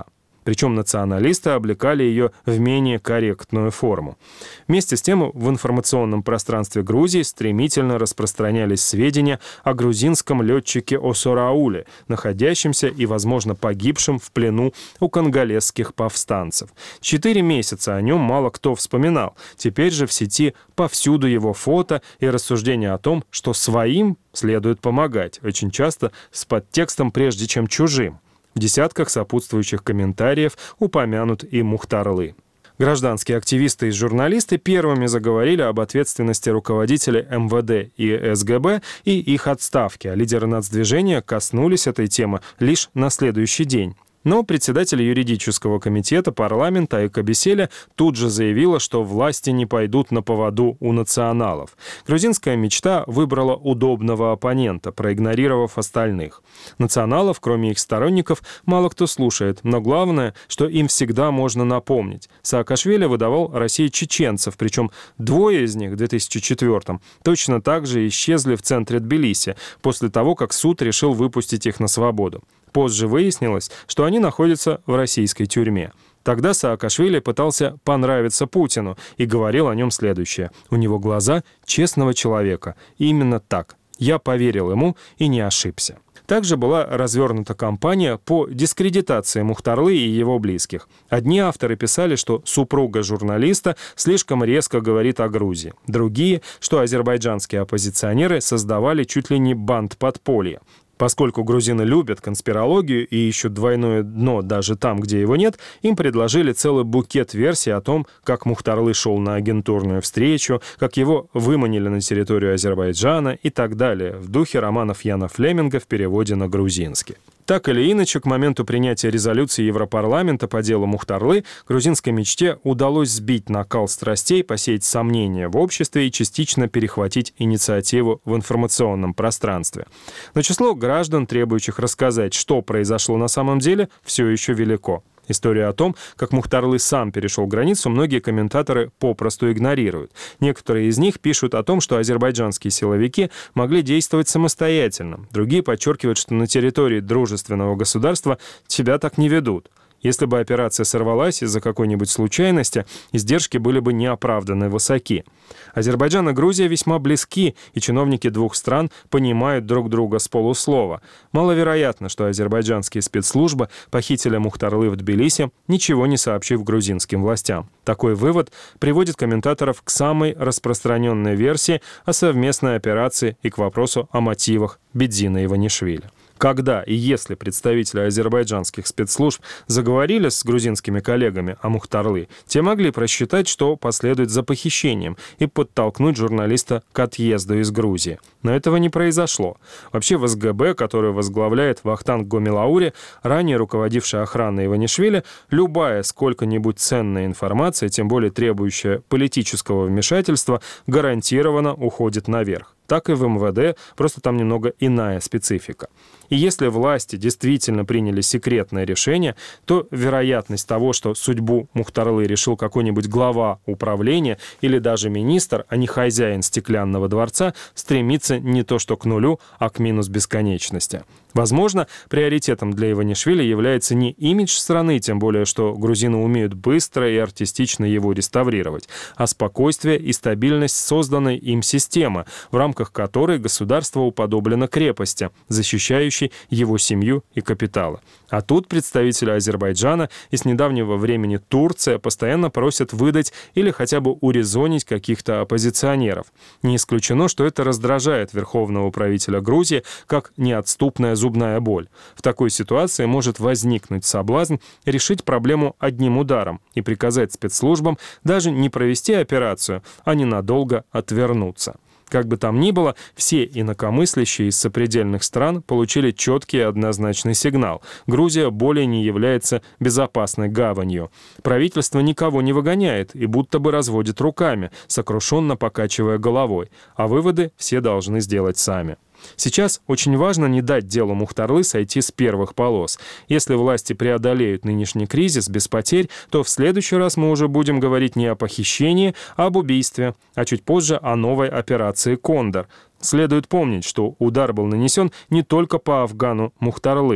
Причем националисты облекали ее в менее корректную форму. Вместе с тем в информационном пространстве Грузии стремительно распространялись сведения о грузинском летчике Осорауле, находящемся и, возможно, погибшем в плену у конголезских повстанцев. 4 месяца о нем мало кто вспоминал. Теперь же в сети повсюду его фото и рассуждения о том, что своим следует помогать, очень часто с подтекстом «прежде чем чужим». В десятках сопутствующих комментариев упомянут и Мухтарлы. Гражданские активисты и журналисты первыми заговорили об ответственности руководителей МВД и СГБ и их отставке, а лидеры нацдвижения коснулись этой темы лишь на следующий день. Но председатель юридического комитета парламента Айка Беселя тут же заявила, что власти не пойдут на поводу у националов. Грузинская мечта выбрала удобного оппонента, проигнорировав остальных. Националов, кроме их сторонников, мало кто слушает, но главное, что им всегда можно напомнить. Саакашвили выдавал России чеченцев, причем 2 из них в 2004-м точно так же исчезли в центре Тбилиси, после того, как суд решил выпустить их на свободу. Позже выяснилось, что они находятся в российской тюрьме. Тогда Саакашвили пытался понравиться Путину и говорил о нем следующее. У него глаза честного человека. И именно так. Я поверил ему и не ошибся. Также была развернута кампания по дискредитации Мухтарлы и его близких. Одни авторы писали, что супруга журналиста слишком резко говорит о Грузии. Другие, что азербайджанские оппозиционеры создавали чуть ли не банд подполья. Поскольку грузины любят конспирологию и ищут двойное дно даже там, где его нет, им предложили целый букет версий о том, как Мухтарлы шел на агентурную встречу, как его выманили на территорию Азербайджана и так далее, в духе романов Яна Флеминга в переводе на грузинский. Так или иначе, к моменту принятия резолюции Европарламента по делу Мухтарлы грузинской мечте удалось сбить накал страстей, посеять сомнения в обществе и частично перехватить инициативу в информационном пространстве. Но число граждан, требующих рассказать, что произошло на самом деле, все еще велико. Историю о том, как Мухтарлы сам перешел границу, многие комментаторы попросту игнорируют. Некоторые из них пишут о том, что азербайджанские силовики могли действовать самостоятельно. Другие подчеркивают, что на территории дружественного государства себя так не ведут. Если бы операция сорвалась из-за какой-нибудь случайности, издержки были бы неоправданно высоки. Азербайджан и Грузия весьма близки, и чиновники двух стран понимают друг друга с полуслова. Маловероятно, что азербайджанские спецслужбы похитили Мухтарлы в Тбилиси, ничего не сообщив грузинским властям. Такой вывод приводит комментаторов к самой распространенной версии о совместной операции и к вопросу о мотивах Бедзина Иванишвили. Когда и если представители азербайджанских спецслужб заговорили с грузинскими коллегами о Мухтарлы, те могли просчитать, что последует за похищением, и подтолкнуть журналиста к отъезду из Грузии. Но этого не произошло. Вообще в СГБ, которую возглавляет Вахтанг Гомилаури, ранее руководивший охраной Иванишвили, любая сколько-нибудь ценная информация, тем более требующая политического вмешательства, гарантированно уходит наверх. Так и в МВД, просто там немного иная специфика. И если власти действительно приняли секретное решение, то вероятность того, что судьбу Мухтарлы решил какой-нибудь глава управления или даже министр, а не хозяин стеклянного дворца, стремится не то что к нулю, а к минус бесконечности. Возможно, приоритетом для Иванишвили является не имидж страны, тем более, что грузины умеют быстро и артистично его реставрировать, а спокойствие и стабильность созданной им системы, в рамках которой государство уподоблено крепости, защищающей его семью и капиталы. А тут представители Азербайджана и с недавнего времени Турция постоянно просят выдать или хотя бы урезонить каких-то оппозиционеров. Не исключено, что это раздражает верховного правителя Грузии как неотступная зубная боль. В такой ситуации может возникнуть соблазн решить проблему одним ударом и приказать спецслужбам даже не провести операцию, а ненадолго отвернуться. Как бы там ни было, все инакомыслящие из сопредельных стран получили четкий и однозначный сигнал. Грузия более не является безопасной гаванью. Правительство никого не выгоняет и будто бы разводит руками, сокрушенно покачивая головой. А выводы все должны сделать сами. Сейчас очень важно не дать делу Мухтарлы сойти с первых полос. Если власти преодолеют нынешний кризис без потерь, то в следующий раз мы уже будем говорить не о похищении, а об убийстве, а чуть позже о новой операции «Кондор». Следует помнить, что удар был нанесен не только по Афгану Мухтарлы.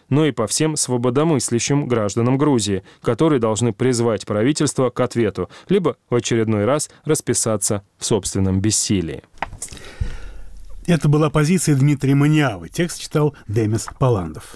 но и по всем свободомыслящим гражданам Грузии, которые должны призвать правительство к ответу, либо в очередной раз расписаться в собственном бессилии. Это была позиция Дмитрия Маниавы. Текст читал Демис Паландов.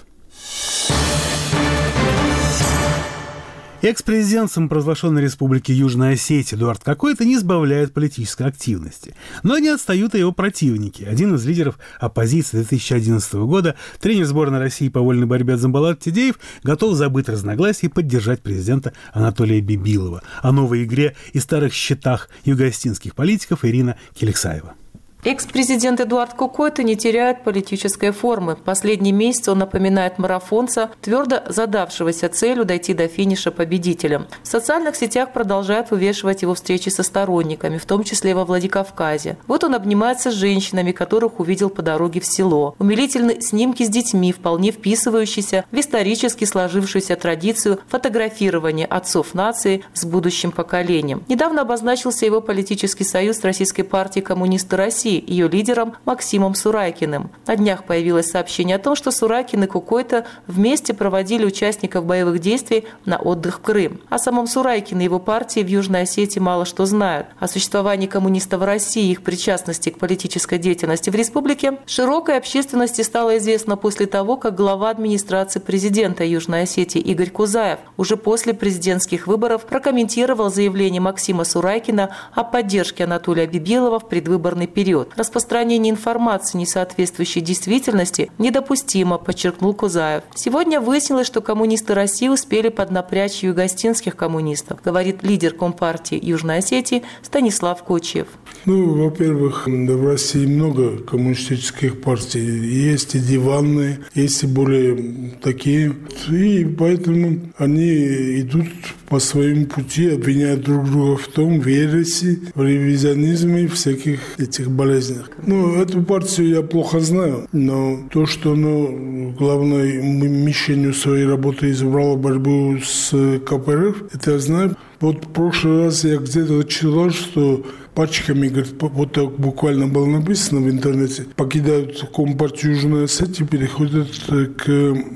Экс-президент самопровозглашенной республики Южная Осетия Эдуард Кокойто не сбавляет политической активности. Но не отстают и его противники. Один из лидеров оппозиции 2011 года, тренер сборной России по вольной борьбе Дзамбулат Тидеев, готов забыть разногласия и поддержать президента Анатолия Бибилова. О новой игре и старых счетах юго-осетинских политиков Ирина Келексаева. Экс-президент Эдуард Кокойто не теряет политической формы. Последний месяц он напоминает марафонца, твердо задавшегося целью дойти до финиша победителем. В социальных сетях продолжают вывешивать его встречи со сторонниками, в том числе и во Владикавказе. Вот он обнимается с женщинами, которых увидел по дороге в село. Умилительны снимки с детьми, вполне вписывающиеся в исторически сложившуюся традицию фотографирования отцов нации с будущим поколением. Недавно обозначился его политический союз с Российской партией коммунисты России, ее лидером Максимом Сурайкиным. На днях появилось сообщение о том, что Сурайкин и Кокойто вместе проводили участников боевых действий на отдых в Крым. О самом Сурайкине и его партии в Южной Осетии мало что знают. О существовании коммунистов в России и их причастности к политической деятельности в республике широкой общественности стало известно после того, как глава администрации президента Южной Осетии Игорь Кузаев уже после президентских выборов прокомментировал заявление Максима Сурайкина о поддержке Анатолия Бибилова в предвыборный период. Распространение информации, не соответствующей действительности, недопустимо, подчеркнул Кузаев. Сегодня выяснилось, что коммунисты России успели поднапрячь юго-осетинских коммунистов, говорит лидер Компартии Южной Осетии Станислав Кочиев. Во-первых, в России много коммунистических партий. Есть и диванные, есть и более такие. И поэтому они идут по своему пути, обвиняют друг друга в том, в ереси, в ревизионизме и всяких этих болезнях. Эту партию я плохо знаю, но то, что она главной мишенью своей работы избрала борьбу с КПРФ, это я знаю. Вот в прошлый раз я где-то читал, что пачками, говорит, вот так буквально было написано в интернете, покидают Компартию Южной Осетии, переходят к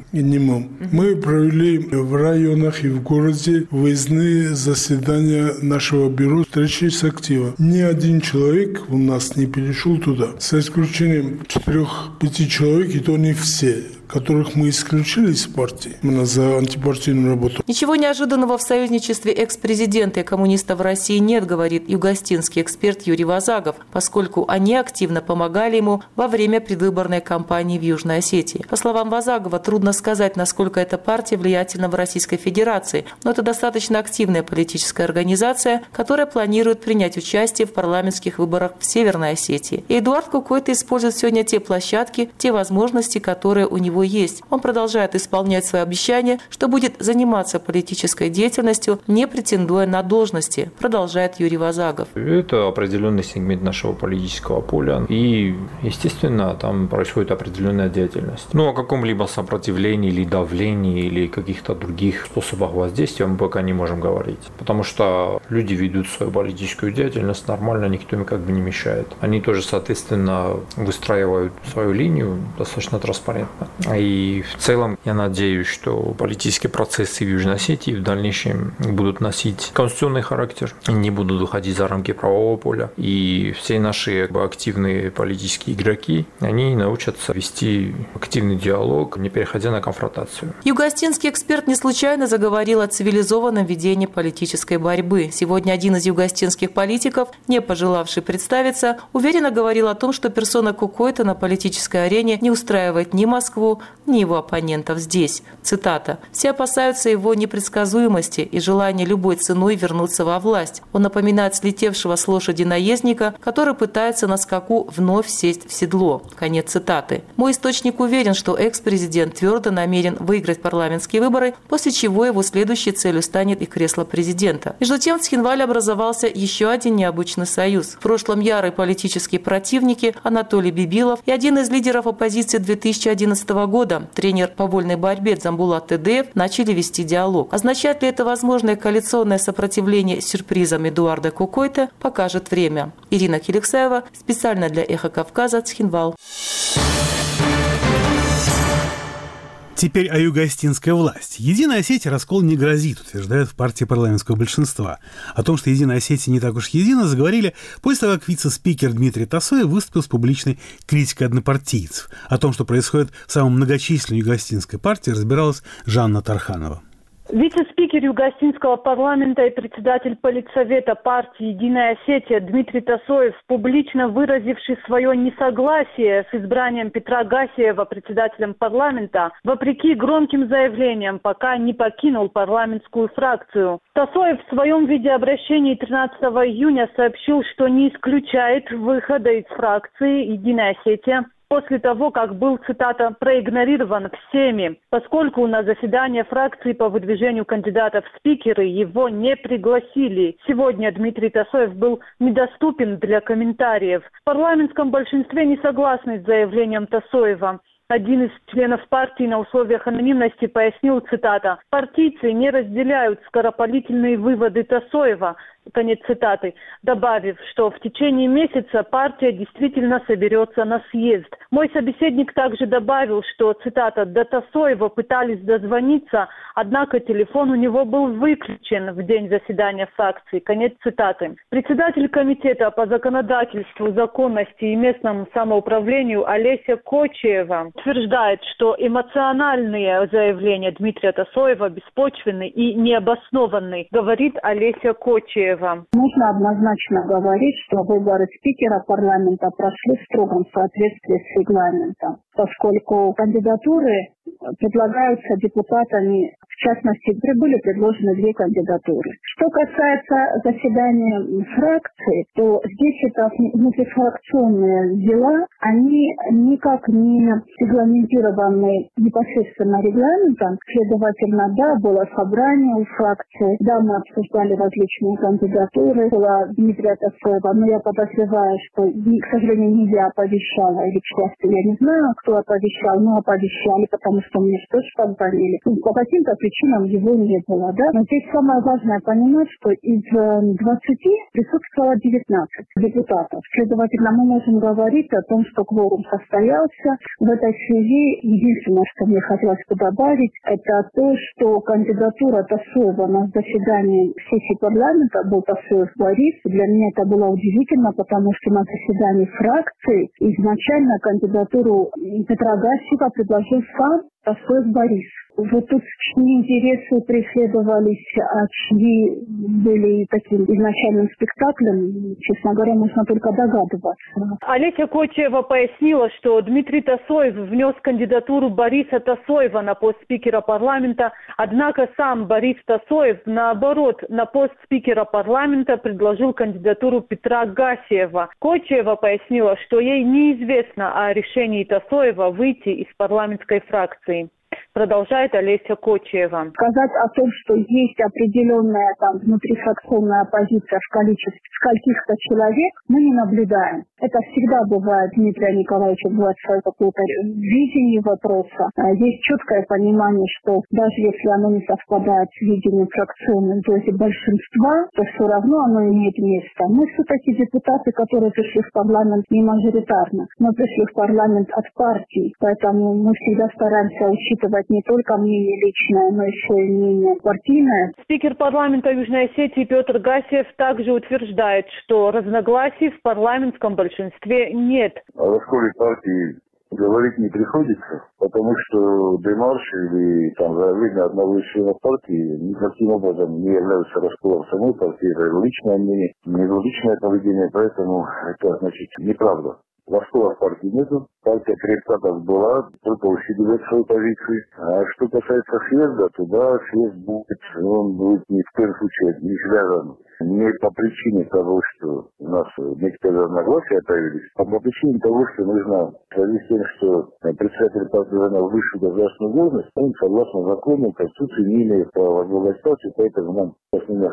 нему. Мы провели в районах и в городе выездные заседания нашего бюро, встречи с актива. Ни один человек у нас не перешел туда, за исключением 4-5 человек, и то не все, которых мы исключили из партии, именно за антипартийную работу. Ничего неожиданного в союзничестве экс-президента и коммунистов России нет, говорит юго-осетинский эксперт Юрий Вазагов, поскольку они активно помогали ему во время предвыборной кампании в Южной Осетии. По словам Вазагова, трудно сказать, насколько эта партия влиятельна в Российской Федерации, но это достаточно активная политическая организация, которая планирует принять участие в парламентских выборах в Северной Осетии. И Эдуард Кокойто использует сегодня те площадки, те возможности, которые у него есть. Он продолжает исполнять свои обещания, что будет заниматься политической деятельностью, не претендуя на должности, продолжает Юрий Вазагов. Это определенный сегмент нашего политического поля. И, естественно, там происходит определенная деятельность. О каком-либо сопротивлении или давлении или каких-то других способах воздействия мы пока не можем говорить. Потому что люди ведут свою политическую деятельность нормально, никто им как бы не мешает. Они тоже, соответственно, выстраивают свою линию достаточно транспарентно. И в целом я надеюсь, что политические процессы в Южной Осетии в дальнейшем будут носить конституционный характер, не будут выходить за рамки правового поля. И все наши активные политические игроки, они научатся вести активный диалог, не переходя на конфронтацию. Юго-осетинский эксперт не случайно заговорил о цивилизованном ведении политической борьбы. Сегодня один из юго-осетинских политиков, не пожелавший представиться, уверенно говорил о том, что персона Кокойто на политической арене не устраивает ни Москву, ни его оппонентов здесь. Цитата. «Все опасаются его непредсказуемости и желания любой ценой вернуться во власть. Он напоминает слетевшего с лошади наездника, который пытается на скаку вновь сесть в седло». Конец цитаты. Мой источник уверен, что экс-президент твердо намерен выиграть парламентские выборы, после чего его следующей целью станет и кресло президента. Между тем в Цхинвале образовался еще один необычный союз. В прошлом ярые политические противники Анатолий Бибилов и один из лидеров оппозиции 2011 года, тренер по вольной борьбе Дзамбулат Тидеев, начали вести диалог. Означает ли это возможное коалиционное сопротивление сюрпризам Эдуарда Кокойто, покажет время. Ирина Келексаева, специально для «Эхо Кавказа», Цхинвал. Теперь о юго-осетинской власти. Единой Осетии раскол не грозит, утверждают в партии парламентского большинства. О том, что Единая Осетия не так уж едина, заговорили после того, как вице-спикер Дмитрий Тасоев выступил с публичной критикой однопартийцев. О том, что происходит в самой многочисленной юго-осетинской партии, разбиралась Жанна Тарханова. Вице-спикер Юго-Осетинского парламента и председатель Политсовета партии «Единая Осетия» Дмитрий Тасоев, публично выразивший свое несогласие с избранием Петра Гасиева председателем парламента, вопреки громким заявлениям, пока не покинул парламентскую фракцию. Тасоев в своем видеообращении 13 июня сообщил, что не исключает выхода из фракции «Единая Осетия» после того, как был, цитата, проигнорирован всеми, поскольку на заседание фракции по выдвижению кандидатов в спикеры его не пригласили. Сегодня Дмитрий Тасоев был недоступен для комментариев. В парламентском большинстве не согласны с заявлением Тасоева. Один из членов партии на условиях анонимности пояснил, цитата, «партийцы не разделяют скоропалительные выводы Тасоева», конец цитаты, добавив, что в течение месяца партия действительно соберется на съезд. Мой собеседник также добавил, что, цитата, «до Тасоева пытались дозвониться, однако телефон у него был выключен в день заседания фракции», конец цитаты. Председатель комитета по законодательству, законности и местному самоуправлению Олеся Кочиева утверждает, что эмоциональные заявления Дмитрия Тасоева беспочвенны и необоснованны, говорит Олеся Кочиева. Можно однозначно говорить, что выборы спикера парламента прошли в строгом соответствии с регламентом, поскольку кандидатуры предлагаются депутатами, в частности, были предложены 2 кандидатуры. Что касается заседания фракции, то здесь это внутрифракционные дела, они никак не регламентированы непосредственно регламентом. Следовательно, да, было собрание у фракции, да, мы обсуждали различные кандидатуры, была Дмитрия Тасоева, но я подозреваю, что, к сожалению, не я оповещала, или, к счастью, я не знаю, кто оповещал, но оповещали, потому что мне тоже позвонили. По каким-то причинам его не было, да. Но здесь самое важное понимать, что из 20 присутствовало 19 депутатов. Следовательно, мы можем говорить о том, что кворум состоялся. В этой связи единственное, что мне хотелось бы добавить, это то, что кандидатура Тасоева на заседании сессии парламента был Тасоев Борис. Для меня это было удивительно, потому что на заседании фракции изначально кандидатуру Петра Гасиева предложил сам Тасоев Борис. Вот тут чьи интересы преследовались, а чьи были таким изначальным спектаклем, честно говоря, можно только догадываться. Олеся Кочиева пояснила, что Дмитрий Тасоев внес кандидатуру Бориса Тасоева на пост спикера парламента, однако сам Борис Тасоев, наоборот, на пост спикера парламента предложил кандидатуру Петра Гасиева. Кочиева пояснила, что ей неизвестно о решении Тасоева выйти из парламентской фракции. Продолжает Олеся Кочиева. Сказать о том, что есть определенная там внутрифракционная оппозиция в количестве скольких-то человек, мы не наблюдаем. Это всегда бывает, Дмитрия Николаевича, бывает свое какое-то видение вопроса. Есть четкое понимание, что даже если оно не совпадает с видением фракционным, то есть большинства, то все равно оно имеет место. Мы все-таки депутаты, которые пришли в парламент не мажоритарно. Мы пришли в парламент от партии, поэтому мы всегда стараемся учитывать не только мнение личное, но еще и мнение партийное. Спикер парламента Южной Осетии Петр Гасиев также утверждает, что разногласий в парламентском большинстве нет. О расколе партии говорить не приходится, потому что демарш или там заявление одного из членов партии никаким образом не являются расколом самой партии, это личное мнение, не личное поведение, поэтому это значит неправда. Раскола в партии нету, партия крепка как была, только усиливает свою позицию. А что касается съезда, то да, съезд будет, он будет ни в коем случае не связан не по причине того, что у нас некоторые разногласия появились, а по причине того, что нужно, в связи с тем, что председатель партии занял высшую государственную должность, он, согласно закону, Конституции, не имеет права возглавлять партию, поэтому нам должны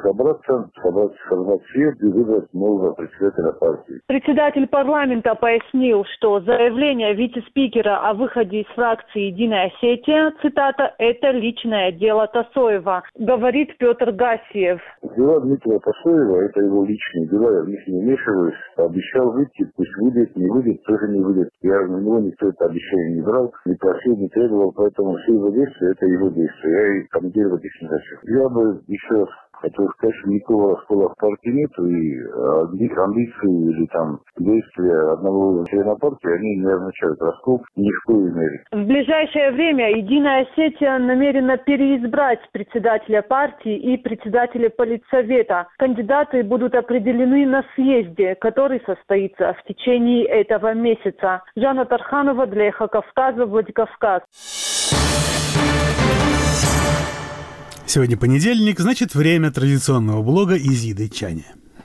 собрать съезд и выбрать нового председателя партии. Председатель парламента пояснил, что заявление решение вице-спикера о выходе из фракции «Единая Осетия», цитата, «это личное дело Тасоева», говорит Петр Гасиев. Дела Дмитрия Тасоева – это его личные дела, я в них не вмешиваюсь. Обещал выйти, пусть выйдет, не выйдет, тоже не выйдет. Я на него никто это обещание не брал, не просил, не требовал, поэтому все его действия – это его действия. Я и комментировать их не хочу. Я бы еще хотел сказать, что никакого раскола в партии нету, и амбиции или там действия одного члена партии, они не означают раскол ни в коей мере. В ближайшее время «Единая Осетия» намерена переизбрать председателя партии и председателя политсовета. Кандидаты будут определены на съезде, который состоится в течение этого месяца. Жанна Тарханова для «Эхо Кавказа», Владикавказ. Сегодня понедельник, значит, время традиционного блога Изиды Чаня.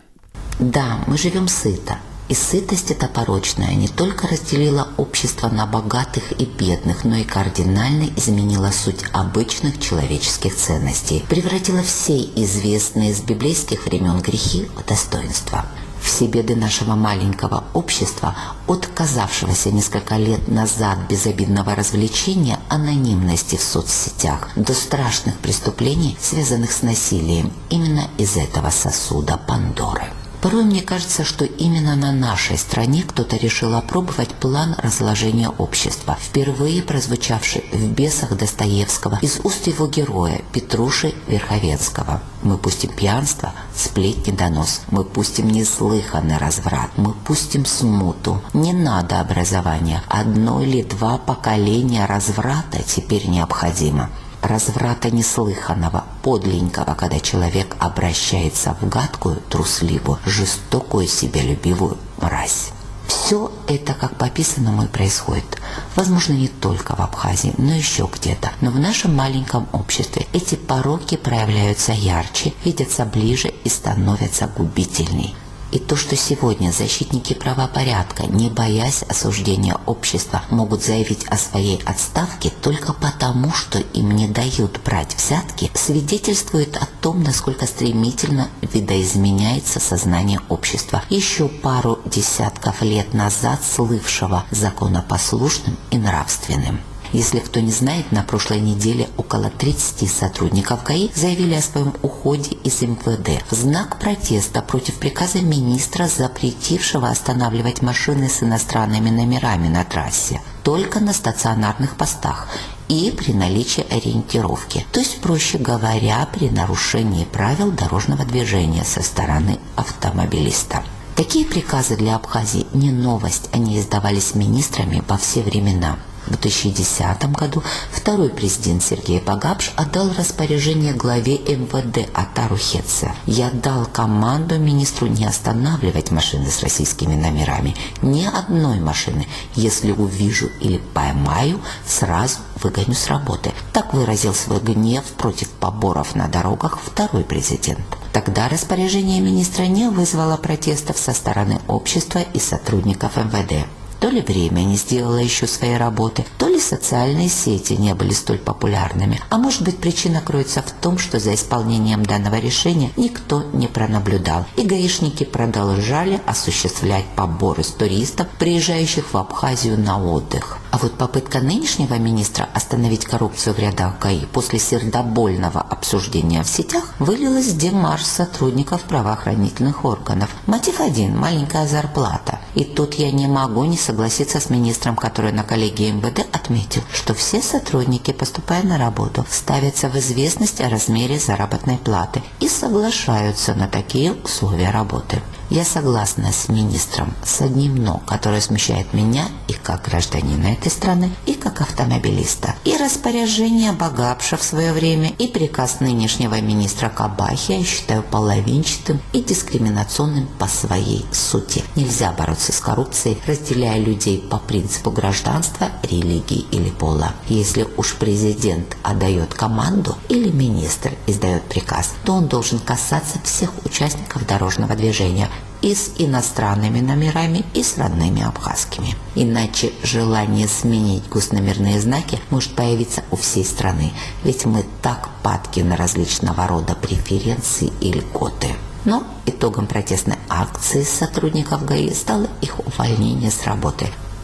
Да, мы живем сыто. И сытость эта порочная не только разделила общество на богатых и бедных, но и кардинально изменила суть обычных человеческих ценностей, превратила все известные с библейских времен грехи в достоинство. Все беды нашего маленького общества, от казавшегося несколько лет назад безобидного развлечения, анонимности в соцсетях, до страшных преступлений, связанных с насилием, именно из этого сосуда Пандоры. Порой мне кажется, что именно на нашей стране кто-то решил опробовать план разложения общества, впервые прозвучавший в «Бесах» Достоевского из уст его героя Петруши Верховенского. Мы пустим пьянство, сплетни, донос, мы пустим неслыханный разврат, мы пустим смуту. Не надо образования, 1 или 2 поколения разврата теперь необходимо. Разврата неслыханного, подленького, когда человек обращается в гадкую, трусливую, жестокую, себялюбивую мразь. Все это, как по писанному, и происходит. Возможно, не только в Абхазии, но еще где-то. Но в нашем маленьком обществе эти пороки проявляются ярче, видятся ближе и становятся губительней. И то, что сегодня защитники правопорядка, не боясь осуждения общества, могут заявить о своей отставке только потому, что им не дают брать взятки, свидетельствует о том, насколько стремительно видоизменяется сознание общества, еще пару десятков лет назад слывшего законопослушным и нравственным. Если кто не знает, на прошлой неделе около 30 сотрудников ГАИ заявили о своем уходе из МВД в знак протеста против приказа министра, запретившего останавливать машины с иностранными номерами на трассе только на стационарных постах и при наличии ориентировки, то есть, проще говоря, при нарушении правил дорожного движения со стороны автомобилиста. Такие приказы для Абхазии не новость, они издавались министрами во все времена. В 2010 году второй президент Сергей Багапш отдал распоряжение главе МВД Атару Хетце. «Я дал команду министру не останавливать машины с российскими номерами. Ни одной машины. Если увижу или поймаю, сразу выгоню с работы». Так выразил свой гнев против поборов на дорогах второй президент. Тогда распоряжение министра не вызвало протестов со стороны общества и сотрудников МВД. То ли время не сделало еще своей работы, то ли социальные сети не были столь популярными. А может быть, причина кроется в том, что за исполнением данного решения никто не пронаблюдал, и гаишники продолжали осуществлять поборы с туристов, приезжающих в Абхазию на отдых. А вот попытка нынешнего министра остановить коррупцию в рядах ГАИ после сердобольного обсуждения в сетях вылилась в демарш сотрудников правоохранительных органов. Мотив один – маленькая зарплата. И тут я не могу не согласиться с министром, который на коллегии МВД отметил, что все сотрудники, поступая на работу, ставятся в известность о размере заработной платы и соглашаются на такие условия работы. Я согласна с министром с одним «но», которое смущает меня и как гражданина этой страны, и как автомобилиста. И распоряжение Багапша в свое время, и приказ нынешнего министра Кабахи я считаю половинчатым и дискриминационным по своей сути. Нельзя бороться с коррупцией, разделяя людей по принципу гражданства, религии или пола. Если уж президент отдает команду или министр издает приказ, то он должен касаться всех участников дорожного движения, и с иностранными номерами, и с родными абхазскими. Иначе желание сменить госномерные знаки может появиться у всей страны, ведь мы так падки на различного рода преференции и льготы. Но итогом протестной акции сотрудников ГАИ стало их увольнение с работы.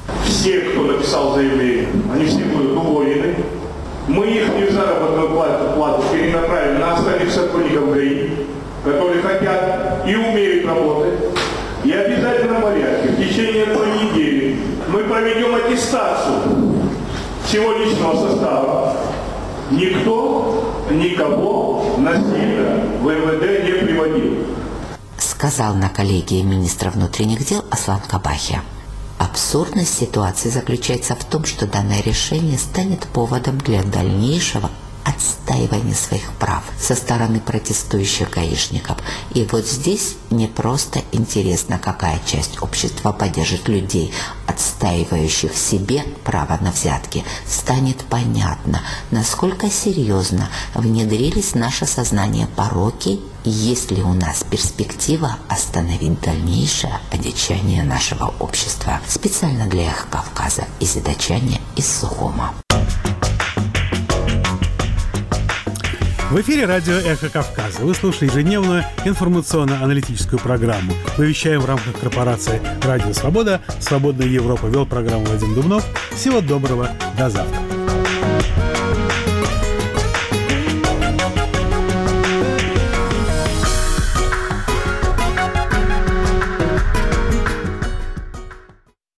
Все, кто написал заявление, они все будут уволены. Мы их заработную плату перенаправим на остальных сотрудников ГАИ, которые хотят и умеют работать. И обязательно в порядке. В течение 1 недели мы проведем аттестацию всего личного состава. Никто никого насильно в МВД не приводил. Сказал на коллегии министра внутренних дел Аслан Кабахи. Абсурдность ситуации заключается в том, что данное решение станет поводом для дальнейшего отстаивания своих прав со стороны протестующих гаишников. И вот здесь не просто интересно, какая часть общества поддержит людей, отстаивающих себе право на взятки. Станет понятно, насколько серьезно внедрились в наше сознание пороки, и есть ли у нас перспектива остановить дальнейшее одичание нашего общества. Специально для Эхо Кавказа из Задачания из Сухума. В эфире радио «Эхо Кавказа». Вы слушаете ежедневную информационно-аналитическую программу. Мы вещаем в рамках корпорации «Радио Свобода». «Свободная Европа» вел программу Вадим Дубнов. Всего доброго. До завтра.